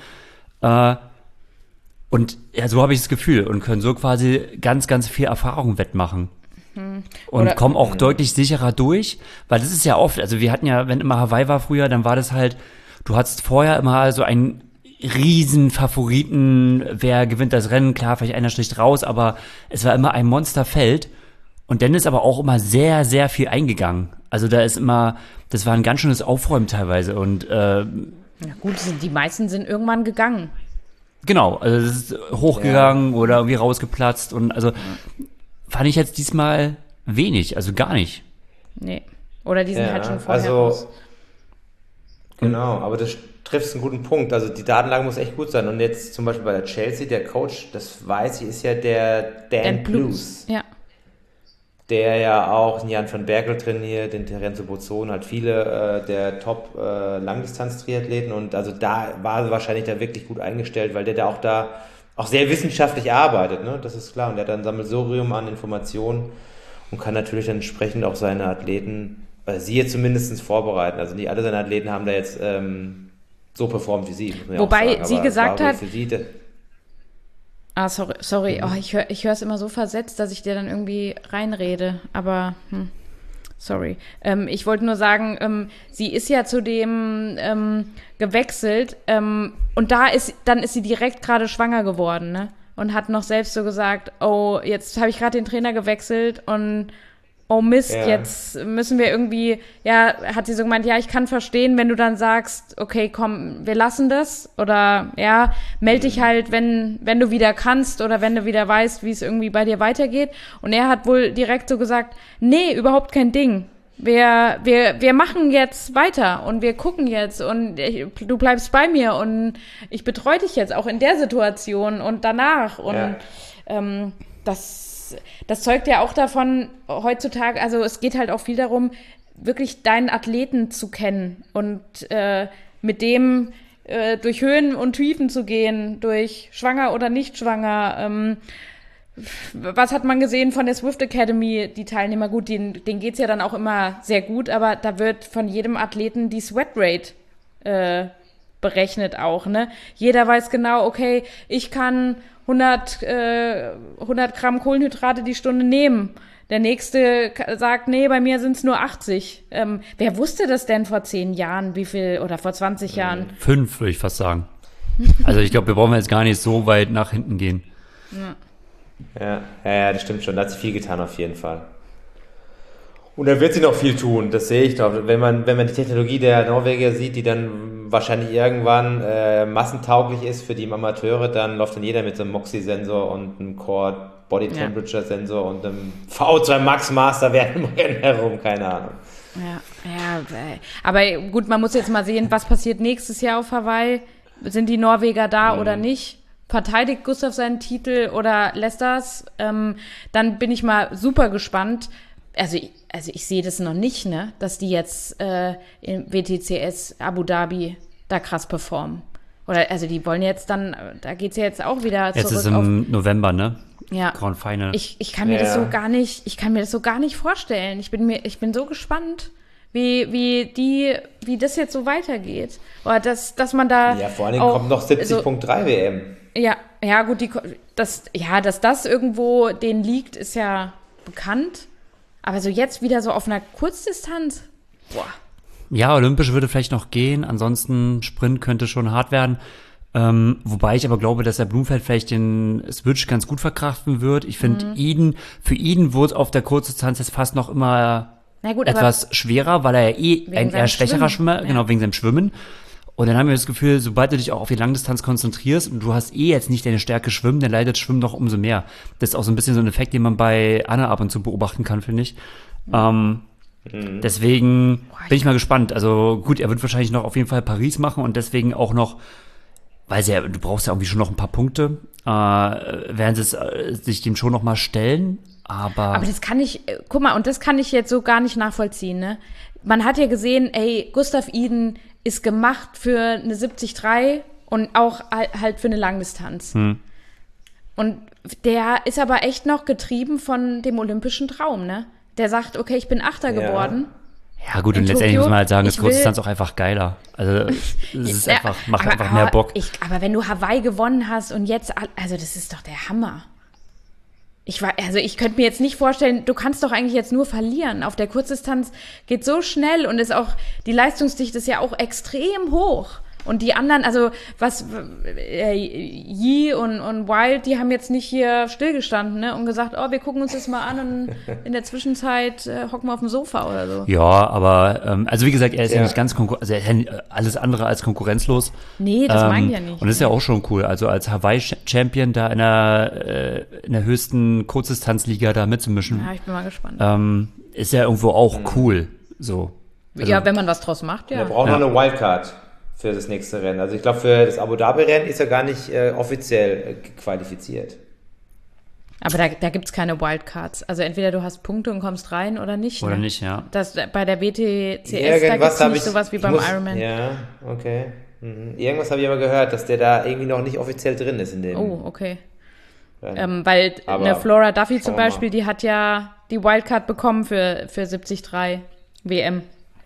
Und ja, so habe ich das Gefühl und können so quasi ganz, ganz viel Erfahrung wettmachen. Und kommen auch deutlich sicherer durch, weil das ist ja oft, also wir hatten ja, wenn immer Hawaii war früher, dann war das halt, du hattest vorher immer so einen riesen Favoriten, wer gewinnt das Rennen, klar, vielleicht einer sticht raus, aber es war immer ein Monsterfeld und dann ist aber auch immer sehr, sehr viel eingegangen. Also das war ein ganz schönes Aufräumen teilweise und ja gut, die meisten sind irgendwann gegangen. Genau, also es ist hochgegangen oder irgendwie rausgeplatzt und also fand ich jetzt diesmal wenig, also gar nicht. Nee, oder die sind halt schon vorher raus. Genau, aber das triffst einen guten Punkt. Also die Datenlage muss echt gut sein. Und jetzt zum Beispiel bei der Chelsea, der Coach, das weiß ich, ist ja der Dan Blues. Ja. Der ja auch Jan van Berkel trainiert, den Terenzo Bozzone, halt viele der Top-Langdistanz-Triathleten. Und also da war er wahrscheinlich da wirklich gut eingestellt, weil der da auch sehr wissenschaftlich arbeitet. Ne? Das ist klar. Und der hat dann ein Sammelsurium an Informationen und kann natürlich dann entsprechend auch seine Athleten, sie jetzt zumindest vorbereiten. Also nicht alle seine Athleten haben da jetzt so performt wie sie. Wobei sie gesagt hat, sorry, Mhm. ich höre es immer so versetzt, dass ich dir dann irgendwie reinrede, aber sorry. Ich wollte nur sagen, sie ist ja zu dem gewechselt und dann ist sie direkt gerade schwanger geworden, ne? Und hat noch selbst so gesagt, oh, jetzt habe ich gerade den Trainer gewechselt und oh Mist, jetzt müssen wir irgendwie, hat sie so gemeint, ich kann verstehen, wenn du dann sagst, okay, komm, wir lassen das oder melde dich halt, wenn du wieder kannst oder wenn du wieder weißt, wie es irgendwie bei dir weitergeht. Und er hat wohl direkt so gesagt, nee, überhaupt kein Ding. Wir machen jetzt weiter und wir gucken jetzt und du bleibst bei mir und ich betreue dich jetzt auch in der Situation und danach und das zeugt ja auch davon heutzutage, also es geht halt auch viel darum, wirklich deinen Athleten zu kennen und mit dem durch Höhen und Tiefen zu gehen, durch schwanger oder nicht schwanger. Was hat man gesehen von der Swift Academy, die Teilnehmer? Gut, denen geht's ja dann auch immer sehr gut, aber da wird von jedem Athleten die Sweat Rate berechnet auch, ne? Jeder weiß genau, okay, ich kann 100 Gramm Kohlenhydrate die Stunde nehmen. Der nächste sagt, nee, bei mir sind es nur 80. Wer wusste das denn vor 10 Jahren, wie viel, oder vor 20 Jahren? 5, würde ich fast sagen. Also ich glaube, wir brauchen jetzt gar nicht so weit nach hinten gehen. Ja, das stimmt schon. Da hat sich viel getan auf jeden Fall. Und da wird sie noch viel tun, das sehe ich doch. Wenn man die Technologie der Norweger sieht, die dann wahrscheinlich irgendwann massentauglich ist für die Amateure, dann läuft dann jeder mit so einem Moxie-Sensor und einem Core Body Temperature Sensor und einem V2 Max Master Wert im Rennen herum, keine Ahnung. Ja, aber gut, man muss jetzt mal sehen, was passiert nächstes Jahr auf Hawaii. Sind die Norweger da oder nicht? Verteidigt Gustav seinen Titel oder lässt das? Dann bin ich mal super gespannt. Also ich sehe das noch nicht, ne, dass die jetzt im WTCS Abu Dhabi da krass performen. Oder also die wollen jetzt dann, da geht's ja jetzt auch wieder zurück. Jetzt ist im November, ne? Ja. Grand Final. Ich kann mir das so gar nicht vorstellen. Ich bin so gespannt, wie das jetzt so weitergeht. Oder dass man da. Ja, vor allen Dingen kommt noch 70.3 WM. Ja, gut, dass das irgendwo denen liegt, ist ja bekannt. Aber so jetzt wieder so auf einer Kurzdistanz, boah. Ja, olympisch würde vielleicht noch gehen, ansonsten Sprint könnte schon hart werden. Wobei ich aber glaube, dass der Blumfeld vielleicht den Switch ganz gut verkraften wird. Ich finde, für Eden wurde auf der Kurzdistanz jetzt fast noch immer etwas schwerer, weil er ja ein eher schwächerer Schwimmer, genau, wegen seinem Schwimmen. Und dann haben wir das Gefühl, sobald du dich auch auf die Langdistanz konzentrierst und du hast jetzt nicht deine Stärke Schwimmen, dann leidet Schwimmen doch umso mehr. Das ist auch so ein bisschen so ein Effekt, den man bei Anna ab und zu beobachten kann, finde ich. Deswegen bin ich mal gespannt. Also gut, er wird wahrscheinlich noch auf jeden Fall Paris machen und deswegen auch noch, weil du brauchst ja irgendwie schon noch ein paar Punkte, werden sie sich dem schon noch mal stellen. Aber das kann ich, guck mal, und das kann ich jetzt so gar nicht nachvollziehen, ne? Man hat ja gesehen, Gustav Iden ist gemacht für eine 73 und auch halt für eine Langdistanz. Und der ist aber echt noch getrieben von dem olympischen Traum, ne? Der sagt, okay, ich bin Achter geworden. Ja gut, und letztendlich muss man halt sagen, ist Kurzdistanz auch einfach geiler. Also es ist macht einfach mehr Bock. Aber wenn du Hawaii gewonnen hast und jetzt, also das ist doch der Hammer. Ich könnte mir jetzt nicht vorstellen, du kannst doch eigentlich jetzt nur verlieren. Auf der Kurzdistanz geht so schnell und ist auch, die Leistungsdichte ist ja auch extrem hoch. Und die anderen, also Yi und Wild, die haben jetzt nicht hier stillgestanden, ne, und gesagt, wir gucken uns das mal an und in der Zwischenzeit hocken wir auf dem Sofa oder so. Ja, aber also wie gesagt, er ist ja nicht ganz alles andere als konkurrenzlos. Nee, das meine ich ja nicht. Und das ist ja auch schon cool. Also als Hawaii-Champion da in der höchsten Kurzdistanzliga da mitzumischen. Ja, ich bin mal gespannt. Ist ja irgendwo auch cool. So. Also, ja, wenn man was draus macht, ja. Wir brauchen noch eine Wildcard für das nächste Rennen. Also ich glaube, für das Abu Dhabi-Rennen ist er gar nicht offiziell qualifiziert. Aber da gibt es keine Wildcards. Also entweder du hast Punkte und kommst rein oder nicht. Oder ne? nicht, ja. Das, bei der WTCS, da gibt es nicht sowas wie beim Ironman. Ja, okay. Irgendwas habe ich aber gehört, dass der da irgendwie noch nicht offiziell drin ist in dem. Oh, okay. Weil eine Flora Duffy zum Beispiel, die hat ja die Wildcard bekommen für 73 WM.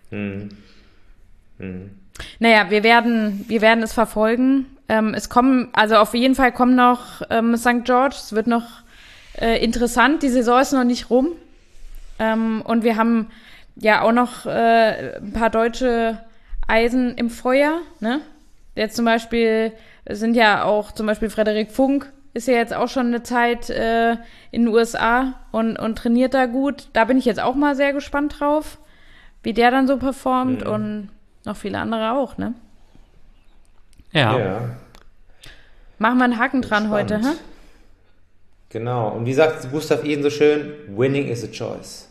Naja, wir werden es verfolgen. Also auf jeden Fall kommen noch St. George. Es wird noch interessant. Die Saison ist noch nicht rum. Und wir haben ja auch noch ein paar deutsche Eisen im Feuer. Ne? Jetzt zum Beispiel sind ja auch zum Beispiel Frederik Funk ist ja jetzt auch schon eine Zeit in den USA und trainiert da gut. Da bin ich jetzt auch mal sehr gespannt drauf, wie der dann so performt und noch viele andere auch, ne? Ja. Machen wir einen Haken dran heute, hä? Genau. Und wie sagt Gustav Iden so schön, winning is a choice.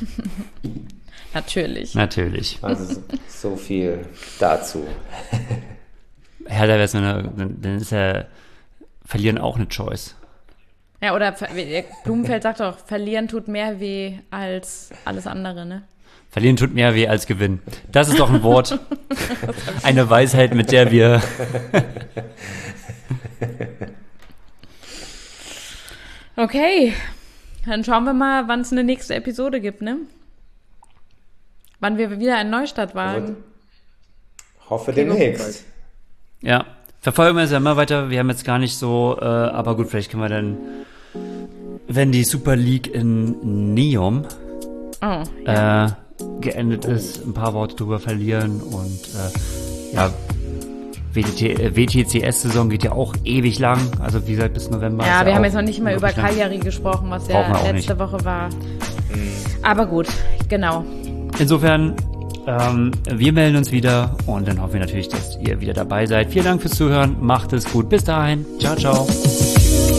Natürlich. Also so viel dazu. Ja, dann ist ja Verlieren auch eine Choice. Ja, oder Blumenfeld sagt doch, verlieren tut mehr weh als alles andere, ne? Verlieren tut mehr weh als gewinnen. Das ist doch ein Wort, eine Weisheit, mit der wir Okay, dann schauen wir mal, wann es eine nächste Episode gibt, ne? Wann wir wieder einen Neustart wagen. Hoffe demnächst. Ja, verfolgen wir es ja immer weiter. Wir haben jetzt gar nicht so, aber gut, vielleicht können wir dann, wenn die Super League in Neom geendet ist, ein paar Worte drüber verlieren. Und ja, WTCS-Saison geht ja auch ewig lang, also wie gesagt bis November. Ja, wir haben jetzt noch nicht mal über Cagliari gesprochen, was ja letzte Woche war. Aber gut, genau. Insofern, wir melden uns wieder und dann hoffen wir natürlich, dass ihr wieder dabei seid. Vielen Dank fürs Zuhören, macht es gut, bis dahin, ciao, ciao.